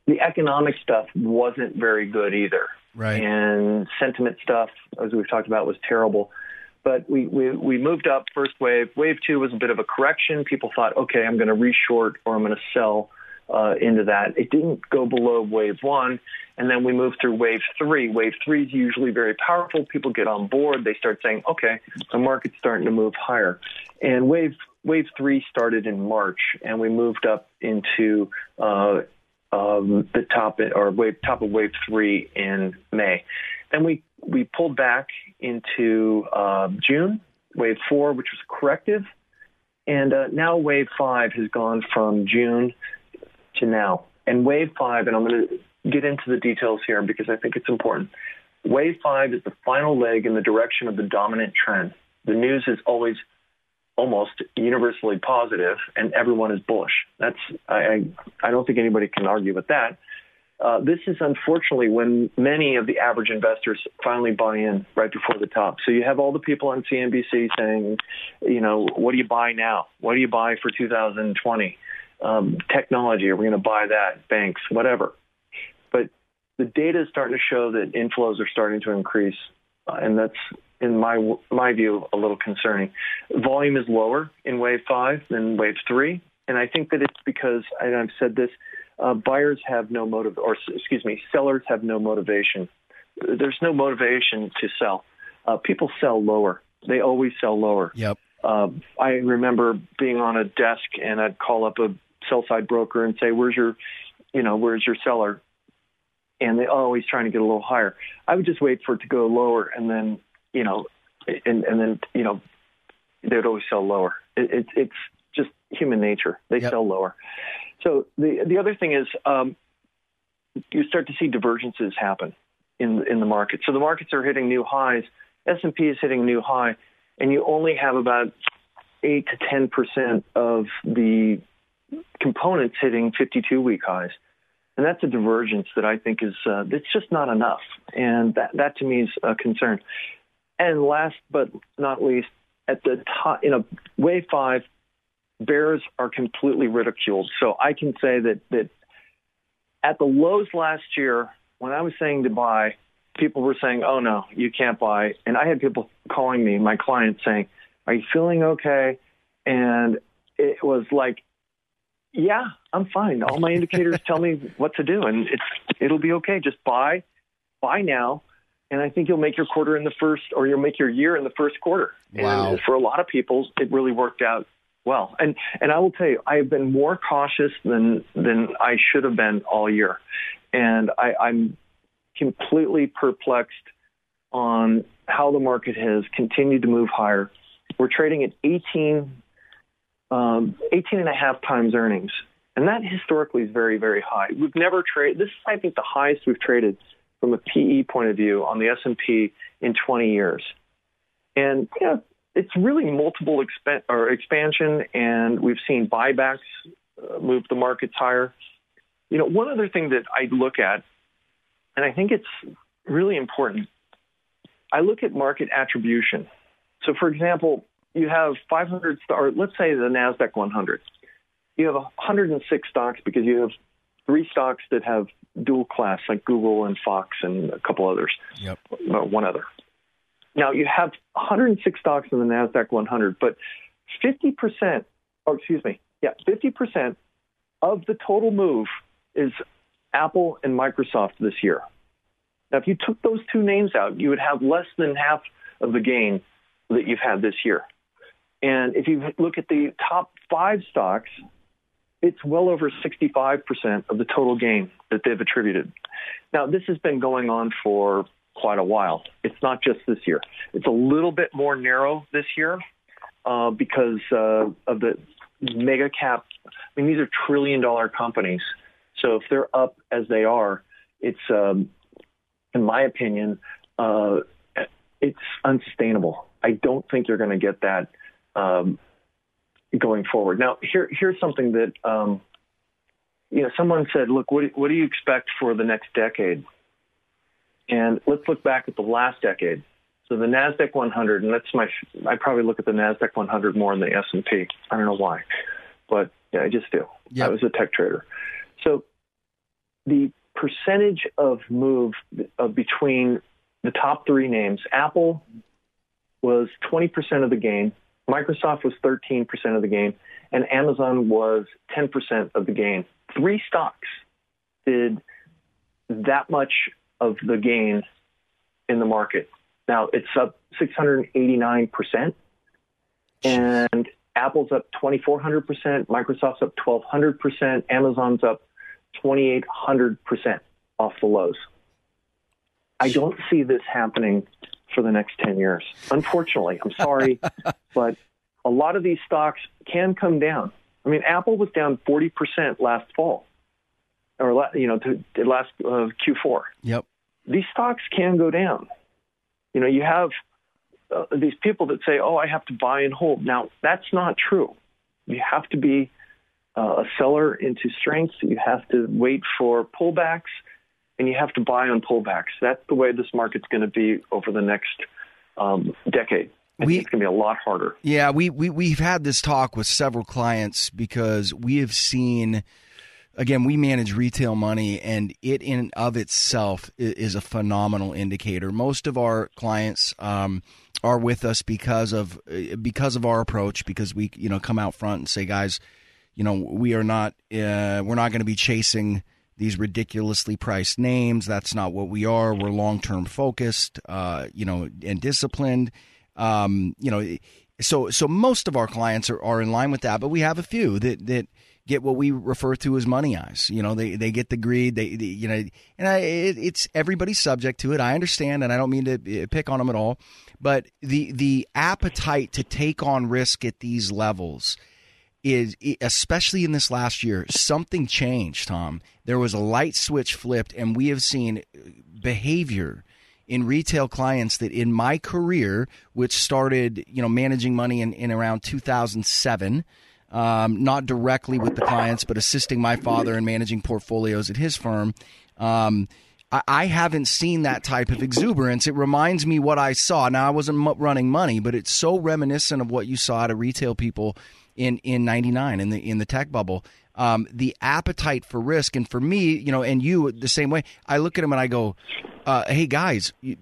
the economic stuff wasn't very good either. Right. And sentiment stuff, as we've talked about, was terrible. But we, we, we moved up first wave. Wave two was a bit of a correction. People thought, okay, I'm going to reshort or I'm going to sell uh, into that. It didn't go below wave one. And then we moved through wave three. Wave three is usually very powerful. People get on board. They start saying, okay, the market's starting to move higher. And wave wave three started in March, and we moved up into uh, um, the top or wave top of wave three in May. Then we we pulled back into uh, June, wave four, which was corrective. And uh, now wave five has gone from June to now. And wave five, and I'm going to get into the details here because I think it's important. Wave five is the final leg in the direction of the dominant trend. The news is always almost universally positive, and everyone is bullish. That's I, I, I don't think anybody can argue with that. Uh, this is unfortunately when many of the average investors finally buy in right before the top. So you have all the people on C N B C saying, you know, what do you buy now? What do you buy for two thousand twenty? Um, technology, are we going to buy that? Banks, whatever. But the data is starting to show that inflows are starting to increase, uh, and that's, in my my view, a little concerning. Volume is lower in wave five than wave three, and I think that it's because, and I've said this, Uh, buyers have no motive, or excuse me, sellers have no motivation. There's no motivation to sell. Uh, people sell lower. They always sell lower. Yep. Uh, I remember being on a desk and I'd call up a sell side broker and say, "Where's your, you know, where's your seller?" And they're always trying to get a little higher. I would just wait for it to go lower, and then, you know, and and then you know, they would always sell lower. It, it, it's just human nature. They Yep. sell lower. So the the other thing is um, you start to see divergences happen in in the market. So the markets are hitting new highs. S and P is hitting a new high, and you only have about eight to ten percent of the components hitting fifty-two week highs, and that's a divergence that I think is uh, it's just not enough, and that that to me is a concern. And last but not least, at the top, in a wave five, bears are completely ridiculed. So I can say that, that at the lows last year, when I was saying to buy, people were saying, oh, no, you can't buy. And I had people calling me, my clients, saying, are you feeling okay? And it was like, yeah, I'm fine. All my indicators tell me what to do, and it's it'll be okay. Just buy, buy now. And I think you'll make your quarter in the first, or you'll make your year in the first quarter. Wow. And for a lot of people, it really worked out well. And and I will tell you, I have been more cautious than than I should have been all year. And I, I'm completely perplexed on how the market has continued to move higher. We're trading at eighteen, um, eighteen and a half times earnings. And that historically is very, very high. We've never traded, this is, I think, the highest we've traded from a P E point of view on the S and P in twenty years. And, you know, it's really multiple exp- or expansion, and we've seen buybacks uh, move the markets higher. You know, one other thing that I look at, and I think it's really important, I look at market attribution. So, for example, you have five hundred, or let's say the NASDAQ one hundred. You have one hundred six stocks because you have three stocks that have dual class, like Google and Fox and a couple others. Yep. Well, one other. Now, you have one hundred six stocks in the NASDAQ one hundred, but fifty percent, or excuse me, yeah, fifty percent of the total move is Apple and Microsoft this year. Now, if you took those two names out, you would have less than half of the gain that you've had this year. And if you look at the top five stocks, it's well over sixty-five percent of the total gain that they've attributed. Now, this has been going on for quite a while. It's not just this year. It's a little bit more narrow this year uh, because uh, of the mega cap. I mean, these are trillion dollar companies. So if they're up as they are, it's, um, in my opinion, uh, it's unsustainable. I don't think you're going to get that um, going forward. Now, here, here's something that, um, you know, someone said, look, what, what do you expect for the next decade? And let's look back at the last decade. So the NASDAQ one hundred, and that's my, I probably look at the NASDAQ one hundred more than the S and P. I don't know why, but yeah, I just do. Yep. I was a tech trader. So the percentage of move uh, between the top three names, Apple was twenty percent of the gain, Microsoft was thirteen percent of the gain, and Amazon was ten percent of the gain. Three stocks did that much of the gain in the market. Now, it's up six hundred eighty-nine percent, and Apple's up twenty-four hundred percent, Microsoft's up twelve hundred percent, Amazon's up twenty-eight hundred percent off the lows. I don't see this happening for the next ten years. Unfortunately, I'm sorry, but a lot of these stocks can come down. I mean, Apple was down forty percent last fall, or, you know, to, to last uh, Q four. Yep. These stocks can go down. You know, you have uh, these people that say, oh, I have to buy and hold. Now, that's not true. You have to be uh, a seller into strengths. You have to wait for pullbacks, and you have to buy on pullbacks. That's the way this market's going to be over the next um, decade. I We, think it's going to be a lot harder. Yeah, we, we, we've had this talk with several clients because we have seen – again, we manage retail money, and it in and of itself is a phenomenal indicator. Most of our clients um, are with us because of because of our approach, because we you know come out front and say, guys, you know we are not uh, we're not going to be chasing these ridiculously priced names. That's not what we are. We're long term focused, uh, you know, and disciplined. Um, you know, so so most of our clients are, are in line with that, but we have a few that that. get what we refer to as money eyes. You know, they, they get the greed. They, they you know, and I, it, it's everybody's subject to it. I understand, and I don't mean to pick on them at all. But the the appetite to take on risk at these levels is, especially in this last year, something changed, Tom. There was a light switch flipped, and we have seen behavior in retail clients that in my career, which started, you know, managing money in, in around two thousand seven. Um, not directly with the clients, but assisting my father in managing portfolios at his firm. Um, I, I haven't seen that type of exuberance. It reminds me what I saw. Now, I wasn't m- running money, but it's so reminiscent of what you saw out of retail people in in ninety-nine in the in the tech bubble. Um, the appetite for risk, and for me, you know, and you the same way. I look at them and I go, uh, "Hey guys, you,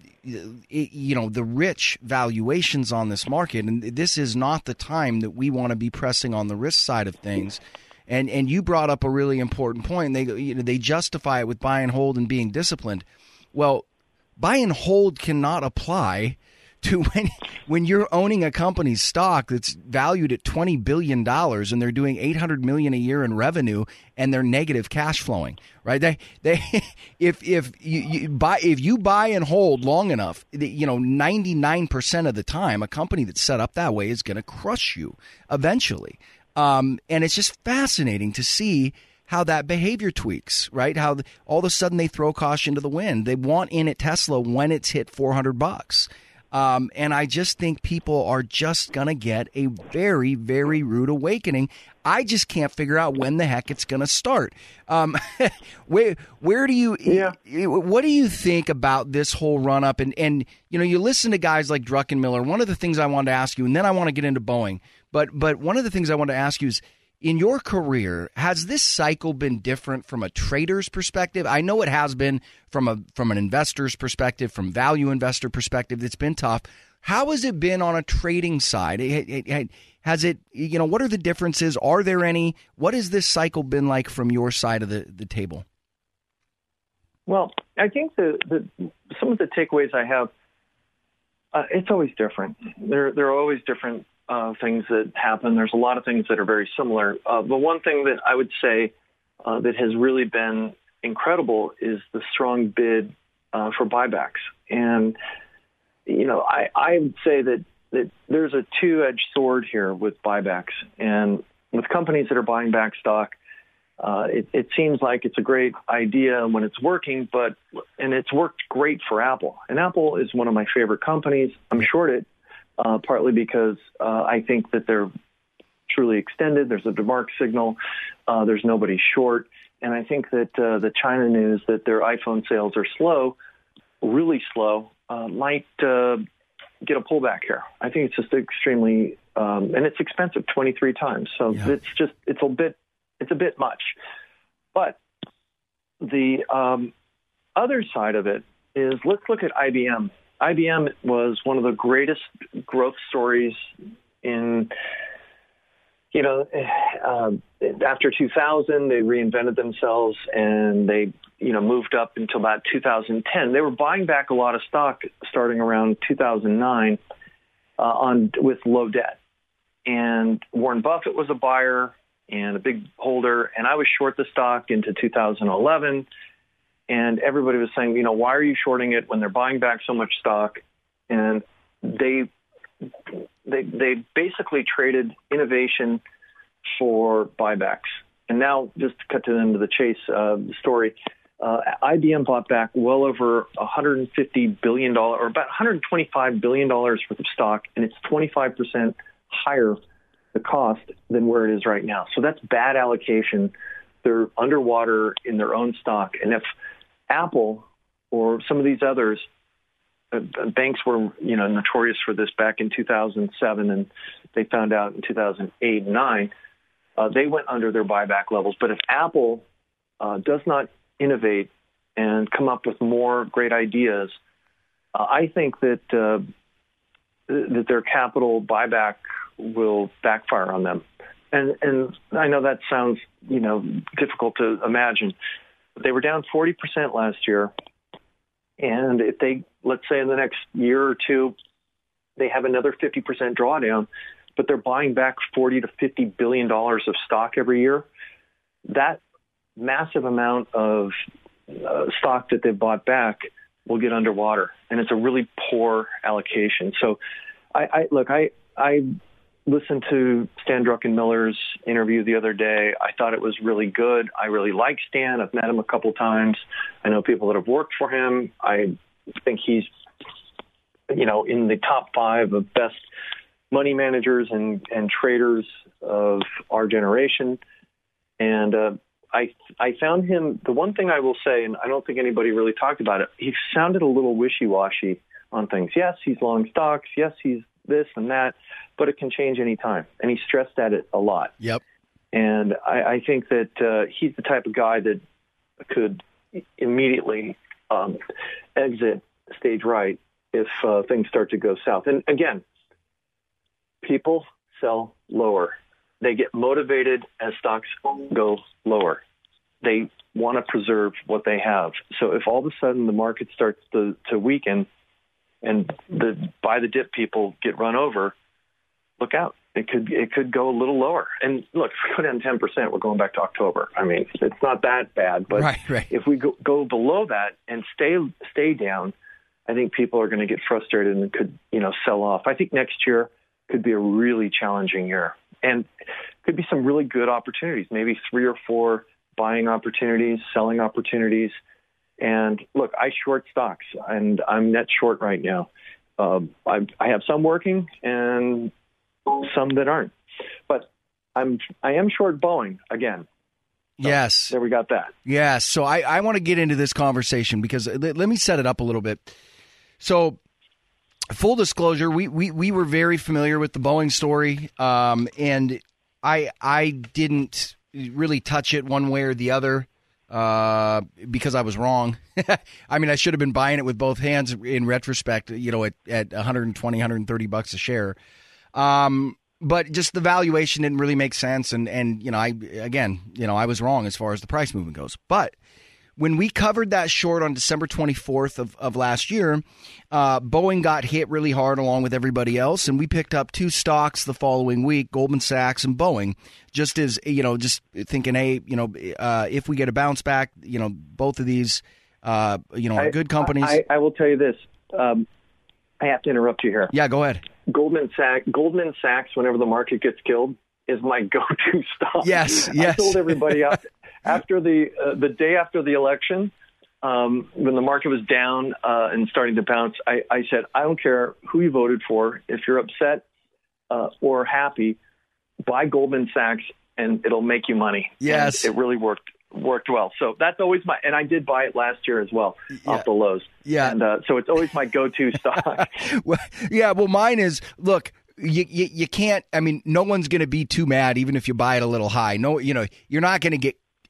you know, the rich valuations on this market, and this is not the time that we want to be pressing on the risk side of things." And and you brought up a really important point. They you know, they justify it with buy and hold and being disciplined. Well, buy and hold cannot apply to when when you're owning a company's stock that's valued at twenty billion dollars and they're doing eight hundred million dollars a year in revenue and they're negative cash flowing, right? They they if if you, you buy if you buy and hold long enough, you know, ninety-nine percent of the time, a company that's set up that way is going to crush you eventually. Um, and it's just fascinating to see how that behavior tweaks, right? How the, all of a sudden they throw caution to the wind. They want in at Tesla when it's hit four hundred bucks. Um, and I just think people are just going to get a very, very rude awakening. I just can't figure out when the heck it's going to start. Um, where where do you yeah. what do you think about this whole run up? And, and, you know, you listen to guys like Druckenmiller. One of the things I wanted to ask you, and then I want to get into Boeing, but but one of the things I wanted to ask you is, in your career, has this cycle been different from a trader's perspective? I know it has been from a from an investor's perspective, from value investor perspective. It's been tough. How has it been on a trading side? It, it, it, has it, you know, what are the differences? Are there any? What has this cycle been like from your side of the, the table? Well, I think the, the some of the takeaways I have, uh, it's always different. There, there are always different Uh, things that happen. There's a lot of things that are very similar. Uh, the one thing that I would say uh, that has really been incredible is the strong bid uh, for buybacks. And, you know, I, I would say that, that there's a two-edged sword here with buybacks. And with companies that are buying back stock, uh, it, it seems like it's a great idea when it's working, but and it's worked great for Apple. And Apple is one of my favorite companies. I'm short it. Uh, partly because uh, I think that they're truly extended. There's a DeMarc signal. Uh, there's nobody short. And I think that uh, the China news that their iPhone sales are slow, really slow, uh, might uh, get a pullback here. I think it's just extremely, um, and it's expensive, twenty-three times. So yeah. it's just, it's a bit, it's a bit much. But the um, other side of it is, let's look at I B M. I B M was one of the greatest growth stories in, you know, uh, after two thousand, they reinvented themselves and they, you know, moved up until about two thousand ten. They were buying back a lot of stock starting around two thousand nine uh, on with low debt. And Warren Buffett was a buyer and a big holder, and I was short the stock into two thousand eleven. And everybody was saying, you know, why are you shorting it when they're buying back so much stock? And they they they basically traded innovation for buybacks. And now, just to cut to the end of the chase, uh, the story, uh, I B M bought back well over one hundred fifty billion dollars, or about one hundred twenty-five billion dollars worth of stock, and it's twenty-five percent higher the cost than where it is right now. So that's bad allocation. They're underwater in their own stock. And if Apple or some of these others, uh, banks were, you know, notorious for this back in two thousand seven, and they found out in two thousand eight and nine, uh, they went under their buyback levels. But if Apple uh, does not innovate and come up with more great ideas, uh, I think that uh, that their capital buyback will backfire on them. And and I know that sounds, you know, difficult to imagine. But they were down forty percent last year. And if they, let's say in the next year or two, they have another fifty percent drawdown, but they're buying back forty to fifty billion dollars of stock every year, that massive amount of uh, stock that they've bought back will get underwater. And it's a really poor allocation. So I, I look, I, I, listened to Stan Druckenmiller's interview the other day. I thought it was really good. I really like Stan. I've met him a couple times. I know people that have worked for him. I think he's, you know, in the top five of best money managers and, and traders of our generation. And uh, I I found him, the one thing I will say, and I don't think anybody really talked about it, he sounded a little wishy-washy on things. Yes, he's long stocks. Yes, he's this and that, but it can change any time. And he stressed at it a lot. Yep. And I, I think that uh, he's the type of guy that could immediately um, exit stage right if uh, things start to go south. And again, people sell lower. They get motivated as stocks go lower. They want to preserve what they have. So if all of a sudden the market starts to, to weaken, and the buy the dip people get run over, look out. It could it could go a little lower. And look, if we go down ten percent, we're going back to October. I mean, it's not that bad. But right, right. if we go, go below that and stay stay down, I think people are going to get frustrated and could, you know, sell off. I think next year could be a really challenging year. And could be some really good opportunities, maybe three or four buying opportunities, selling opportunities. And look, I short stocks, and I'm net short right now. Um, I, I have some working and some that aren't. But I'm I am short Boeing again. So yes. There we got that. Yes. So I, I want to get into this conversation because let, let me set it up a little bit. So full disclosure, we, we, we were very familiar with the Boeing story, um, and I I didn't really touch it one way or the other. Uh, because I was wrong. I mean, I should have been buying it with both hands in retrospect, you know, at, at one hundred twenty, one hundred thirty bucks a share. Um, but just the valuation didn't really make sense. And, and, you know, I, again, you know, I was wrong as far as the price movement goes. But when we covered that short on December twenty-fourth of, of last year, uh, Boeing got hit really hard along with everybody else, and we picked up two stocks the following week, Goldman Sachs and Boeing, just as, you know, just thinking, hey, you know, uh, if we get a bounce back, you know, both of these, uh, you know, are good companies. I, I, I will tell you this. Um, I have to interrupt you here. Yeah, go ahead. Goldman Sachs, Goldman Sachs, whenever the market gets killed, is my go-to stock. Yes, yes. I told everybody after, after the uh, the day after the election, um, when the market was down uh, and starting to bounce, I, I said, I don't care who you voted for. If you're upset uh, or happy, buy Goldman Sachs and it'll make you money. Yes. And it really worked worked well. So that's always my, and I did buy it last year as well, yeah. off the lows. Yeah. And uh, so it's always my go-to stock. well, yeah. Well, mine is, look, You, you you can't. I mean, no one's going to be too mad even if you buy it a little high. No, you know, you're not going to get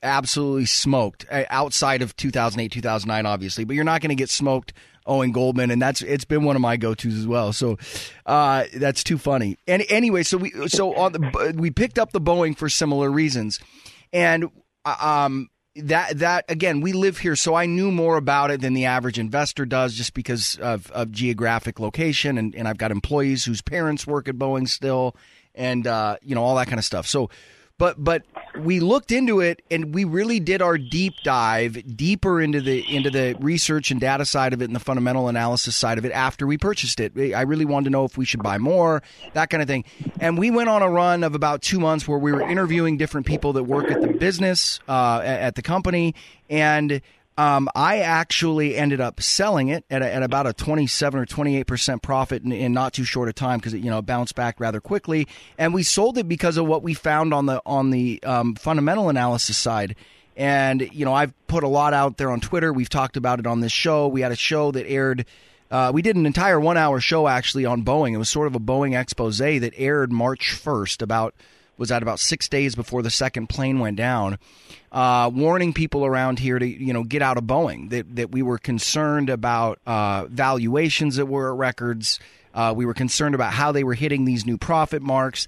absolutely smoked outside of two thousand eight, two thousand nine, obviously, but you're not going to get smoked owing Goldman, and that's it's been one of my go-tos as well. So uh, that's too funny. And anyway, so we so on the we picked up the Boeing for similar reasons, and um that that again we live here, so I knew more about it than the average investor does, just because of, of geographic location, and, and I've got employees whose parents work at Boeing still, and uh, you know all that kind of stuff. So. But but we looked into it, and we really did our deep dive deeper into the into the research and data side of it and the fundamental analysis side of it after we purchased it. I really wanted to know if we should buy more, that kind of thing. And we went on a run of about two months where we were interviewing different people that work at the business, uh, at the company, and Um, I actually ended up selling it at, a, at about a twenty-seven or twenty-eight percent profit in, in not too short a time, because it, you know, bounced back rather quickly. And we sold it because of what we found on the on the um, fundamental analysis side. And, you know, I've put a lot out there on Twitter. We've talked about it on this show. We had a show that aired. Uh, we did an entire one-hour show actually on Boeing. It was sort of a Boeing expose that aired March first, about was at about six days before the second plane went down, uh, warning people around here to, you know, get out of Boeing, that, that we were concerned about uh, valuations that were at records. Uh, we were concerned about how they were hitting these new profit marks.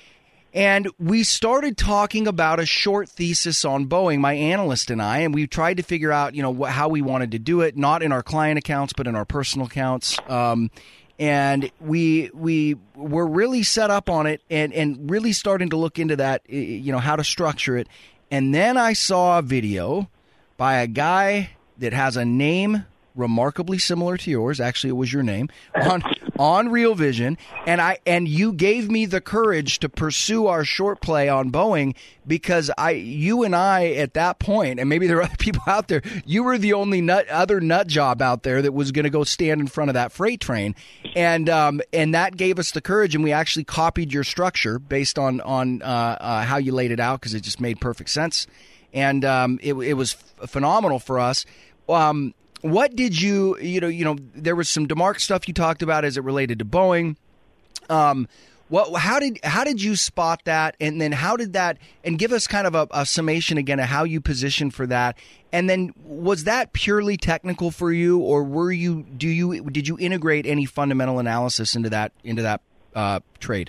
And we started talking about a short thesis on Boeing, my analyst and I, and we tried to figure out, you know, wh- how we wanted to do it, not in our client accounts, but in our personal accounts. Um, And we we were really set up on it, and, and really starting to look into that, you know, how to structure it. And then I saw a video by a guy that has a name remarkably similar to yours. Actually, it was your name on on Real Vision, and I and you gave me the courage to pursue our short play on Boeing, because I, you and I at that point, and maybe there are other people out there, you were the only nut other nut job out there that was going to go stand in front of that freight train, and um and that gave us the courage, and we actually copied your structure based on on uh, uh, how you laid it out, because it just made perfect sense, and um it it was f- phenomenal for us. Um. What did you, you know, you know, there was some DeMarc stuff you talked about as it related to Boeing. Um, what, how did, how did you spot that? And then how did that, and give us kind of a, a summation again of how you positioned for that. And then was that purely technical for you, or were you, do you, did you integrate any fundamental analysis into that, into that uh, trade?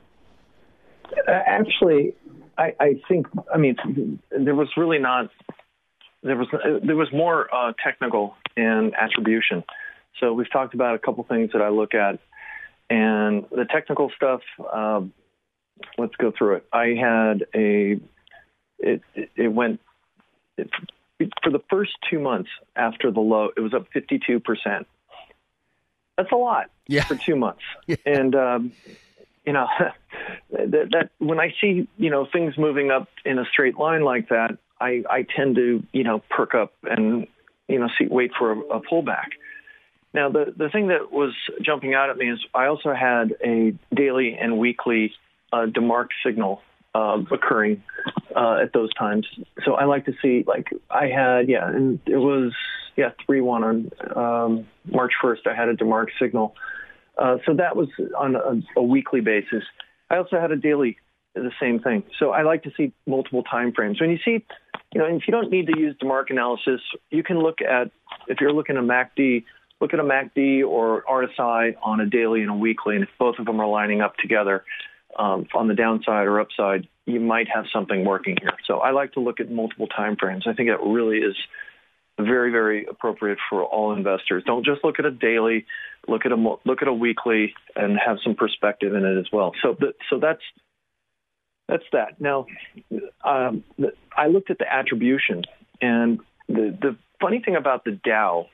Uh, actually, I, I think, I mean, there was really not, There was there was more uh, technical and attribution. So we've talked about a couple things that I look at, and the technical stuff. Um, let's go through it. I had a it it, it went it, for the first two months after the low. It was up fifty-two percent. That's a lot yeah. for two months, yeah. and um, you know that, that when I see you know things moving up in a straight line like that, I, I tend to, you know, perk up and, you know, see, wait for a, a pullback. Now, the, the thing that was jumping out at me is I also had a daily and weekly uh, DeMarc signal uh, occurring uh, at those times. So I like to see, like, I had, yeah, and it was, yeah, three one on um, March first, I had a DeMarc signal. Uh, so that was on a, a weekly basis. I also had a daily, the same thing. So I like to see multiple time frames. When you see, you know, if you don't need to use DeMarc analysis, you can look at, if you're looking at M A C D, look at a M A C D or R S I on a daily and a weekly, and if both of them are lining up together um, on the downside or upside, you might have something working here. So I like to look at multiple time frames. I think it really is very, very appropriate for all investors. Don't just look at a daily, look at a look at a weekly, and have some perspective in it as well. So, the, so that's that's that. Now, um, the, I looked at the attribution, and the the funny thing about the Dow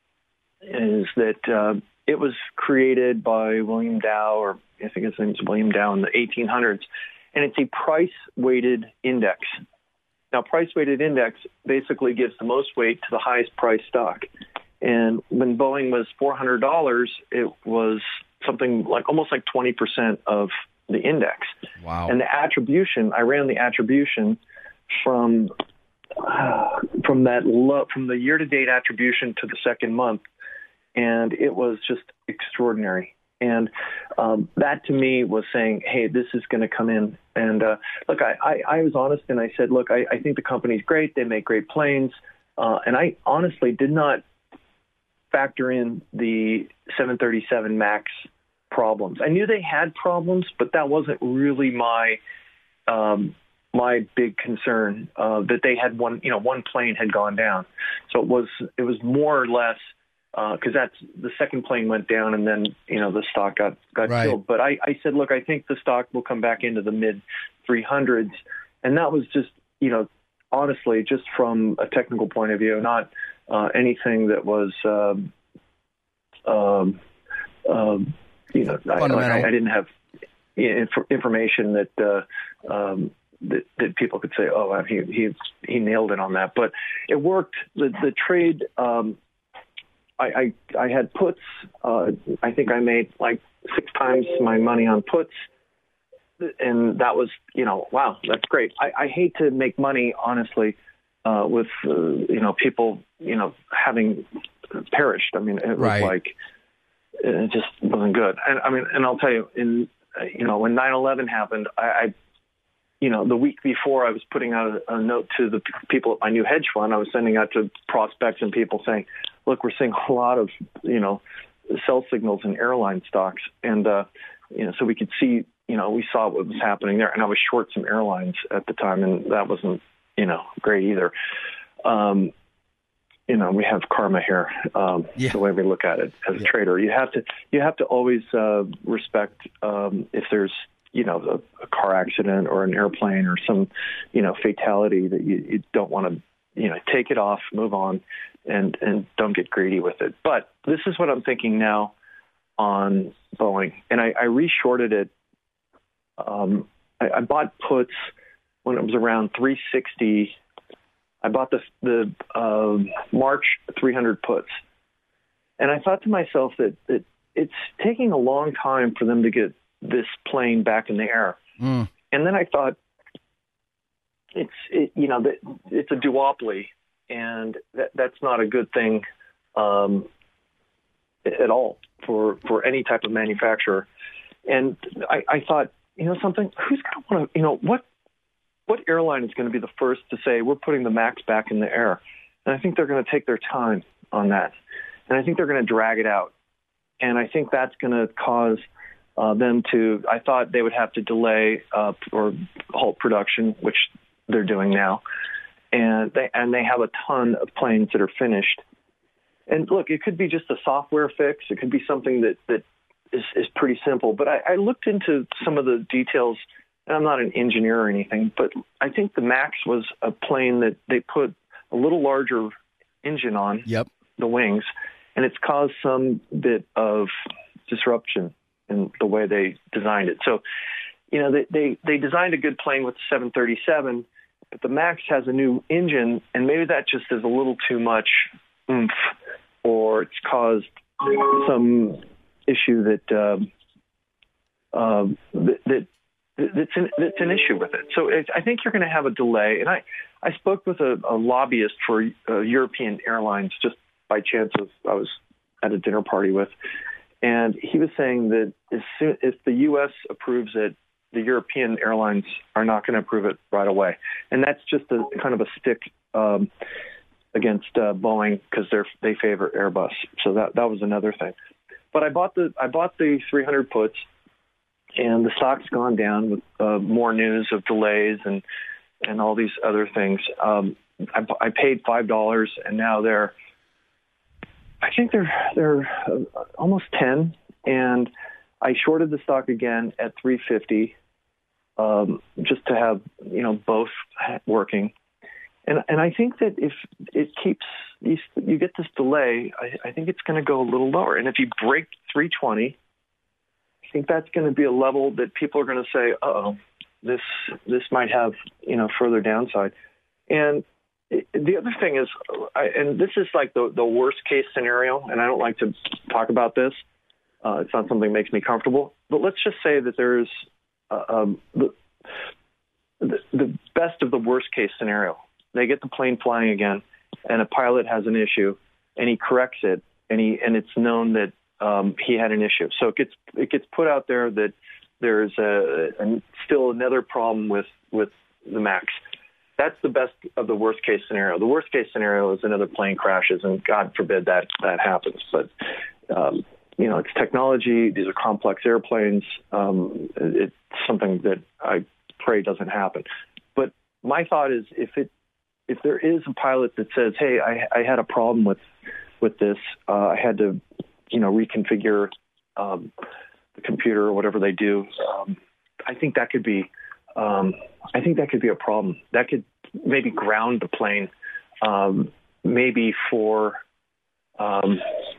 is that uh, it was created by William Dow, or I think his name is William Dow, in the eighteen hundreds, and it's a price-weighted index. Now, price-weighted index basically gives the most weight to the highest priced stock. And when Boeing was four hundred dollars, it was something like almost like twenty percent of the index. Wow. And the attribution, I ran the attribution from uh, from that low, from the year-to-date attribution to the second month, and it was just extraordinary. And um, that to me was saying, hey, this is going to come in. And uh, look, I, I, I was honest and I said, look, I, I think the company's great. They make great planes. Uh, and I honestly did not factor in the seven thirty-seven MAX problems. I knew they had problems, but that wasn't really my um, my big concern, uh, that they had one, you know, one plane had gone down. So it was it was more or less because uh, that's the second plane went down and then, you know, the stock got, got right. killed. But I, I said, look, I think the stock will come back into the mid three hundreds. And that was just, you know, honestly, just from a technical point of view, not uh, anything that was, um, um, um, you know, I, I, I didn't have inf- information that, uh, um, that that people could say, oh, he he he nailed it on that. But it worked. The the trade. Um, I, I I had puts. Uh, I think I made like six times my money on puts, and that was, you know, wow, that's great. I, I hate to make money, honestly, uh, with uh, you know, people, you know, having perished. I mean, it was right. like it just wasn't good. And I mean, and I'll tell you, in you know, when nine eleven happened, I. I You know, the week before I was putting out a, a note to the people at my new hedge fund. I was sending out to prospects and people saying, look, we're seeing a lot of, you know, sell signals in airline stocks. And, uh, you know, so we could see, you know, we saw what was happening there. And I was short some airlines at the time, and that wasn't, you know, great either. Um, you know, we have karma here, um, yeah. the way we look at it as yeah. a trader. You have to, you have to always uh, respect um, if there's, you know, a, a car accident or an airplane or some, you know, fatality that you, you don't want to, you know, take it off, move on, and, and don't get greedy with it. But this is what I'm thinking now on Boeing. And I, I re-shorted it. Um, I, I bought puts when it was around three sixty. I bought the, the uh, March three hundred puts. And I thought to myself that, that it's taking a long time for them to get this plane back in the air. Mm. And then I thought, it's, it, you know, that it's a duopoly, and that, that's not a good thing um, at all for, for any type of manufacturer. And I, I thought, you know, something, who's going to want to, you know, what, what airline is going to be the first to say, we're putting the MAX back in the air? And I think they're going to take their time on that. And I think they're going to drag it out. And I think that's going to cause Uh, them to, I thought they would have to delay uh, or halt production, which they're doing now. And they, and they have a ton of planes that are finished. And look, it could be just a software fix. It could be something that, that is, is pretty simple. But I, I looked into some of the details, and I'm not an engineer or anything, but I think the MAX was a plane that they put a little larger engine on yep. the wings, and it's caused some bit of disruption in the way they designed it. So, you know, they, they, they designed a good plane with the seven thirty-seven, but the MAX has a new engine, and maybe that just is a little too much oomph, or it's caused some issue that, um, um, that, that that's an, that's an issue with it. So it, I think you're going to have a delay. And I, I spoke with a, a lobbyist for uh, European Airlines just by chance of I was at a dinner party with. And he was saying that as soon, if the U S approves it, the European airlines are not going to approve it right away. And that's just a kind of a stick um, against uh, Boeing because they're they favor Airbus. So that that was another thing. But I bought the I bought the three hundred puts, and the stock's gone down with uh, more news of delays and and all these other things. Um, I, I paid five dollars, and now they're. I think they're they're almost ten, and I shorted the stock again at three fifty, um, just to have you know both working, and and I think that if it keeps you, you get this delay, I, I think it's going to go a little lower, and if you break three twenty, I think that's going to be a level that people are going to say, uh oh, this this might have you know further downside, and. The other thing is, I, and this is like the, the worst case scenario, and I don't like to talk about this. Uh, it's not something that makes me comfortable. But let's just say that there's uh, um, the, the, the best of the worst case scenario. They get the plane flying again, and a pilot has an issue, and he corrects it, and he and it's known that um, he had an issue. So it gets it gets put out there that there's a, a still another problem with with the Max. That's the best of the worst case scenario. The worst case scenario is another plane crashes, and God forbid that that happens. But um, you know, it's technology. These are complex airplanes. Um, it's something that I pray doesn't happen. But my thought is, if it if there is a pilot that says, "Hey, I, I had a problem with with this. Uh, I had to, you know, reconfigure um, the computer or whatever they do," um, I think that could be. Um, I think that could be a problem. That could maybe ground the plane, um, maybe for, um,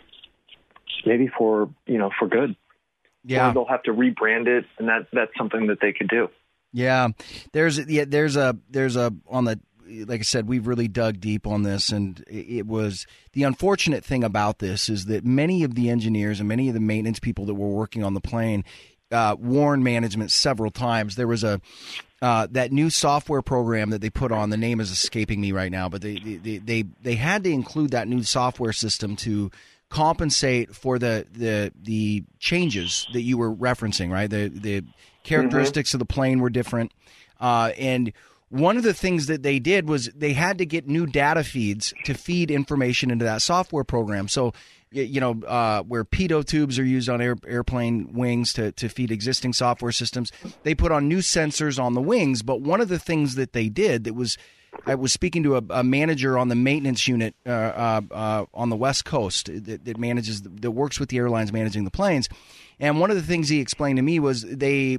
maybe for you know for good. Yeah, or they'll have to rebrand it, and that that's something that they could do. Yeah, there's yeah there's a there's a on the like I said, we've really dug deep on this, and it was the unfortunate thing about this is that many of the engineers and many of the maintenance people that were working on the plane uh, warned management several times. There was a uh, that new software program that they put on. The name is escaping me right now, but they they they, they had to include that new software system to compensate for the the the changes that you were referencing. Right, the the characteristics mm-hmm. of the plane were different, uh, and one of the things that they did was they had to get new data feeds to feed information into that software program. So, you know, uh, where pitot tubes are used on air, airplane wings to, to feed existing software systems, they put on new sensors on the wings. But one of the things that they did that was, I was speaking to a, a manager on the maintenance unit uh, uh, uh, on the West Coast that, that manages, that works with the airlines managing the planes. And one of the things he explained to me was they,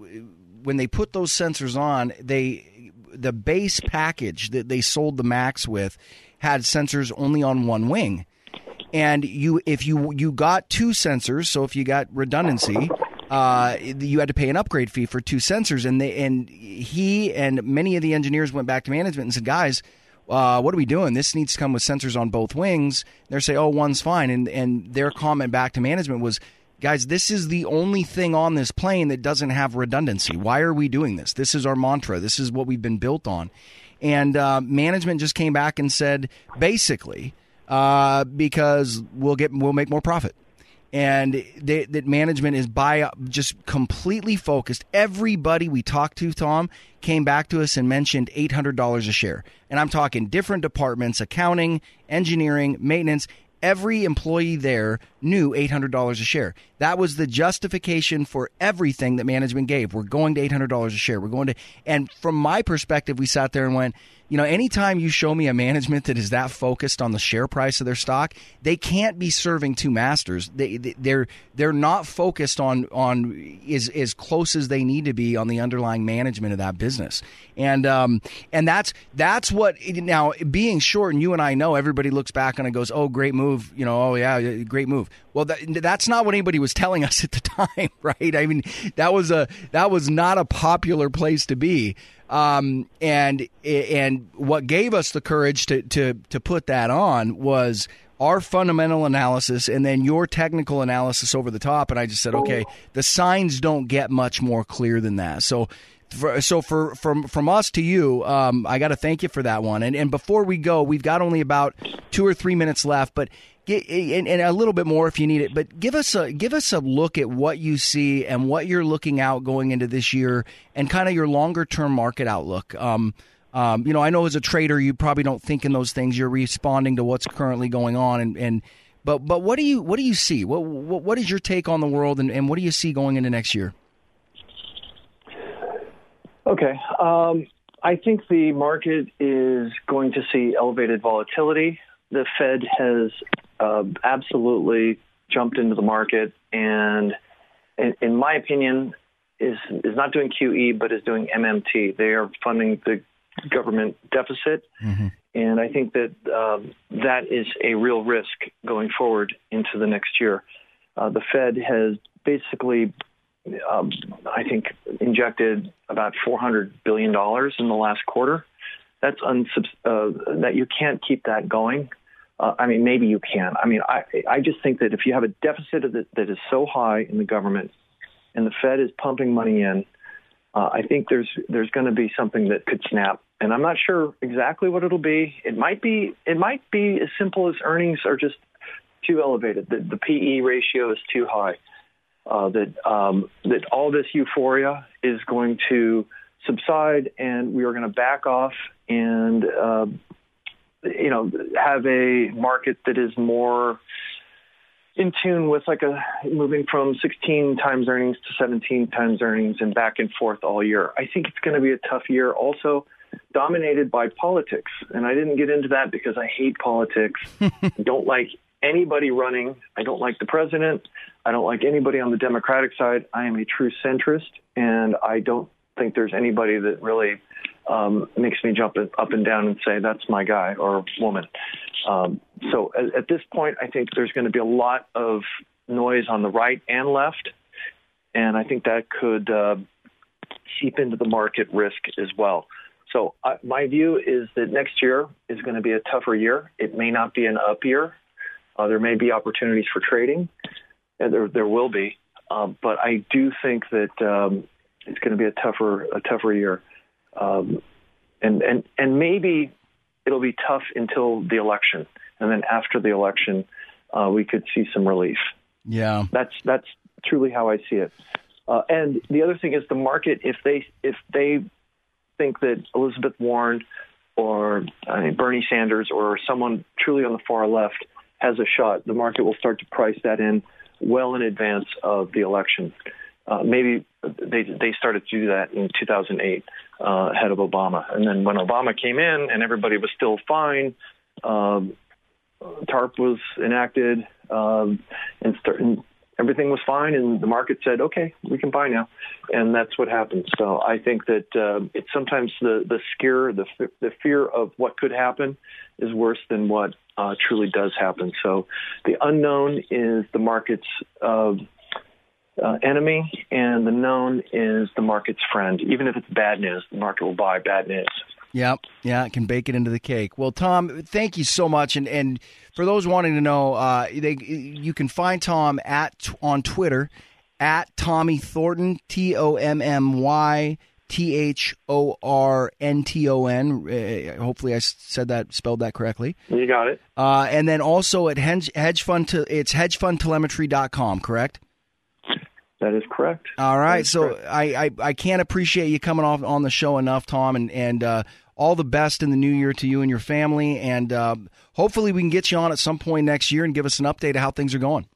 when they put those sensors on, they, the base package that they sold the Max with had sensors only on one wing. And you, if you you got two sensors, so if you got redundancy, uh, you had to pay an upgrade fee for two sensors. And they and he and many of the engineers went back to management and said, "Guys, uh, what are we doing? This needs to come with sensors on both wings." They're saying, "Oh, one's fine." And and their comment back to management was, "Guys, this is the only thing on this plane that doesn't have redundancy. Why are we doing this? This is our mantra. This is what we've been built on." And uh, management just came back and said, basically, uh, because we'll get we'll make more profit. And they, that management is by just completely focused. Everybody we talked to, Tom, came back to us and mentioned eight hundred dollars a share. And I'm talking different departments, accounting, engineering, maintenance. Every employee there knew eight hundred dollars a share. That was the justification for everything that management gave. We're going to eight hundred dollars a share. We're going to, and from my perspective, we sat there and went, you know, anytime you show me a management that is that focused on the share price of their stock, they can't be serving two masters. They, they're they're not focused on on as as close as they need to be on the underlying management of that business. And um and that's that's what now being short. And you and I know everybody looks back and it goes, oh, great move. You know, oh yeah, great move. Well, that, that's not what anybody was telling us at the time, right? I mean, that was a that was not a popular place to be. Um, and and what gave us the courage to, to, to put that on was our fundamental analysis and then your technical analysis over the top. And I just said, okay, the signs don't get much more clear than that. So for, so for from from us to you, um, I got to thank you for that one. And and before we go, we've got only about two or three minutes left, but get, and, and a little bit more if you need it. But give us a give us a look at what you see and what you're looking out going into this year, and kind of your longer term market outlook. Um, um, you know, I know as a trader, you probably don't think in those things. You're responding to what's currently going on, and, and but but what do you what do you see? What what, what is your take on the world, and, and what do you see going into next year? Okay. Um, I think the market is going to see elevated volatility. The Fed has uh, absolutely jumped into the market and, in, in my opinion, is is not doing Q E, but is doing M M T. They are funding the government deficit. Mm-hmm. And I think that um, that is a real risk going forward into the next year. Uh, the Fed has basically Um, I think, injected about four hundred billion dollars in the last quarter. That's unsubs- uh, that you can't keep that going. Uh, I mean, maybe you can. I mean, I, I just think that if you have a deficit that, that is so high in the government and the Fed is pumping money in, uh, I think there's there's going to be something that could snap. And I'm not sure exactly what it'll be. It might be it might be as simple as earnings are just too elevated. The, the P E ratio is too high. Uh, that um, that all this euphoria is going to subside, and we are going to back off and uh, you know have a market that is more in tune with like a moving from sixteen times earnings to seventeen times earnings and back and forth all year. I think it's going to be a tough year, also dominated by politics. And I didn't get into that because I hate politics. I don't like anybody running. I don't like the president. I don't like anybody on the Democratic side. I am a true centrist, and I don't think there's anybody that really um, makes me jump up and down and say, that's my guy or woman. Um, so at, at this point, I think there's going to be a lot of noise on the right and left, and I think that could uh, seep into the market risk as well. So uh, my view is that next year is going to be a tougher year. It may not be an up year. Uh, there may be opportunities for trading, and there there will be. Um, but I do think that um, it's going to be a tougher a tougher year, um, and and and maybe it'll be tough until the election, and then after the election, uh, we could see some relief. Yeah, that's that's truly how I see it. Uh, and the other thing is the market. If they if they think that Elizabeth Warren or I mean, Bernie Sanders or someone truly on the far left has a shot, the market will start to price that in well in advance of the election. Uh, maybe they they started to do that in two thousand eight, uh, ahead of Obama. And then when Obama came in and everybody was still fine, um, TARP was enacted, um, and, start, and everything was fine, and the market said, okay, we can buy now. And that's what happened. So I think that uh, it's sometimes the, the scare, the, the fear of what could happen is worse than what uh, truly does happen. So the unknown is the market's uh, uh, enemy, and the known is the market's friend. Even if it's bad news, the market will buy bad news. Yeah, yeah, it can bake it into the cake. Well, Tom, thank you so much. And and for those wanting to know, uh, they you can find Tom at on Twitter at Tommy Thornton, T O M M Y T H O R N T O N. Uh, hopefully, I said that, spelled that correctly. You got it. Uh, and then also at hedge, hedge fund, to, it's hedge fund telemetry dot com, correct? That is correct. All right, so I, I I can't appreciate you coming off on the show enough, Tom, and and. Uh, All the best in the new year to you and your family, and uh, hopefully we can get you on at some point next year and give us an update of how things are going.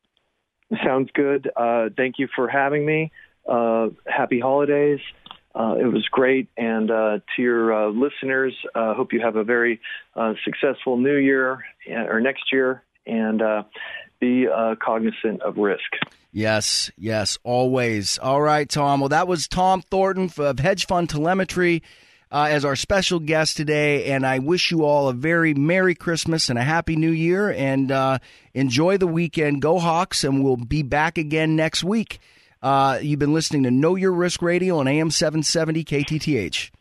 Sounds good. Uh, thank you for having me. Uh, happy holidays. Uh, it was great. And uh, to your uh, listeners, I uh, hope you have a very uh, successful new year or next year, and uh, be uh, cognizant of risk. Yes, yes, always. All right, Tom. Well, that was Tom Thornton of Hedge Fund Telemetry. Uh, as our special guest today, and I wish you all a very Merry Christmas and a Happy New Year, and uh, enjoy the weekend. Go Hawks, and we'll be back again next week. Uh, you've been listening to Know Your Risk Radio on A M seven seventy K T T H.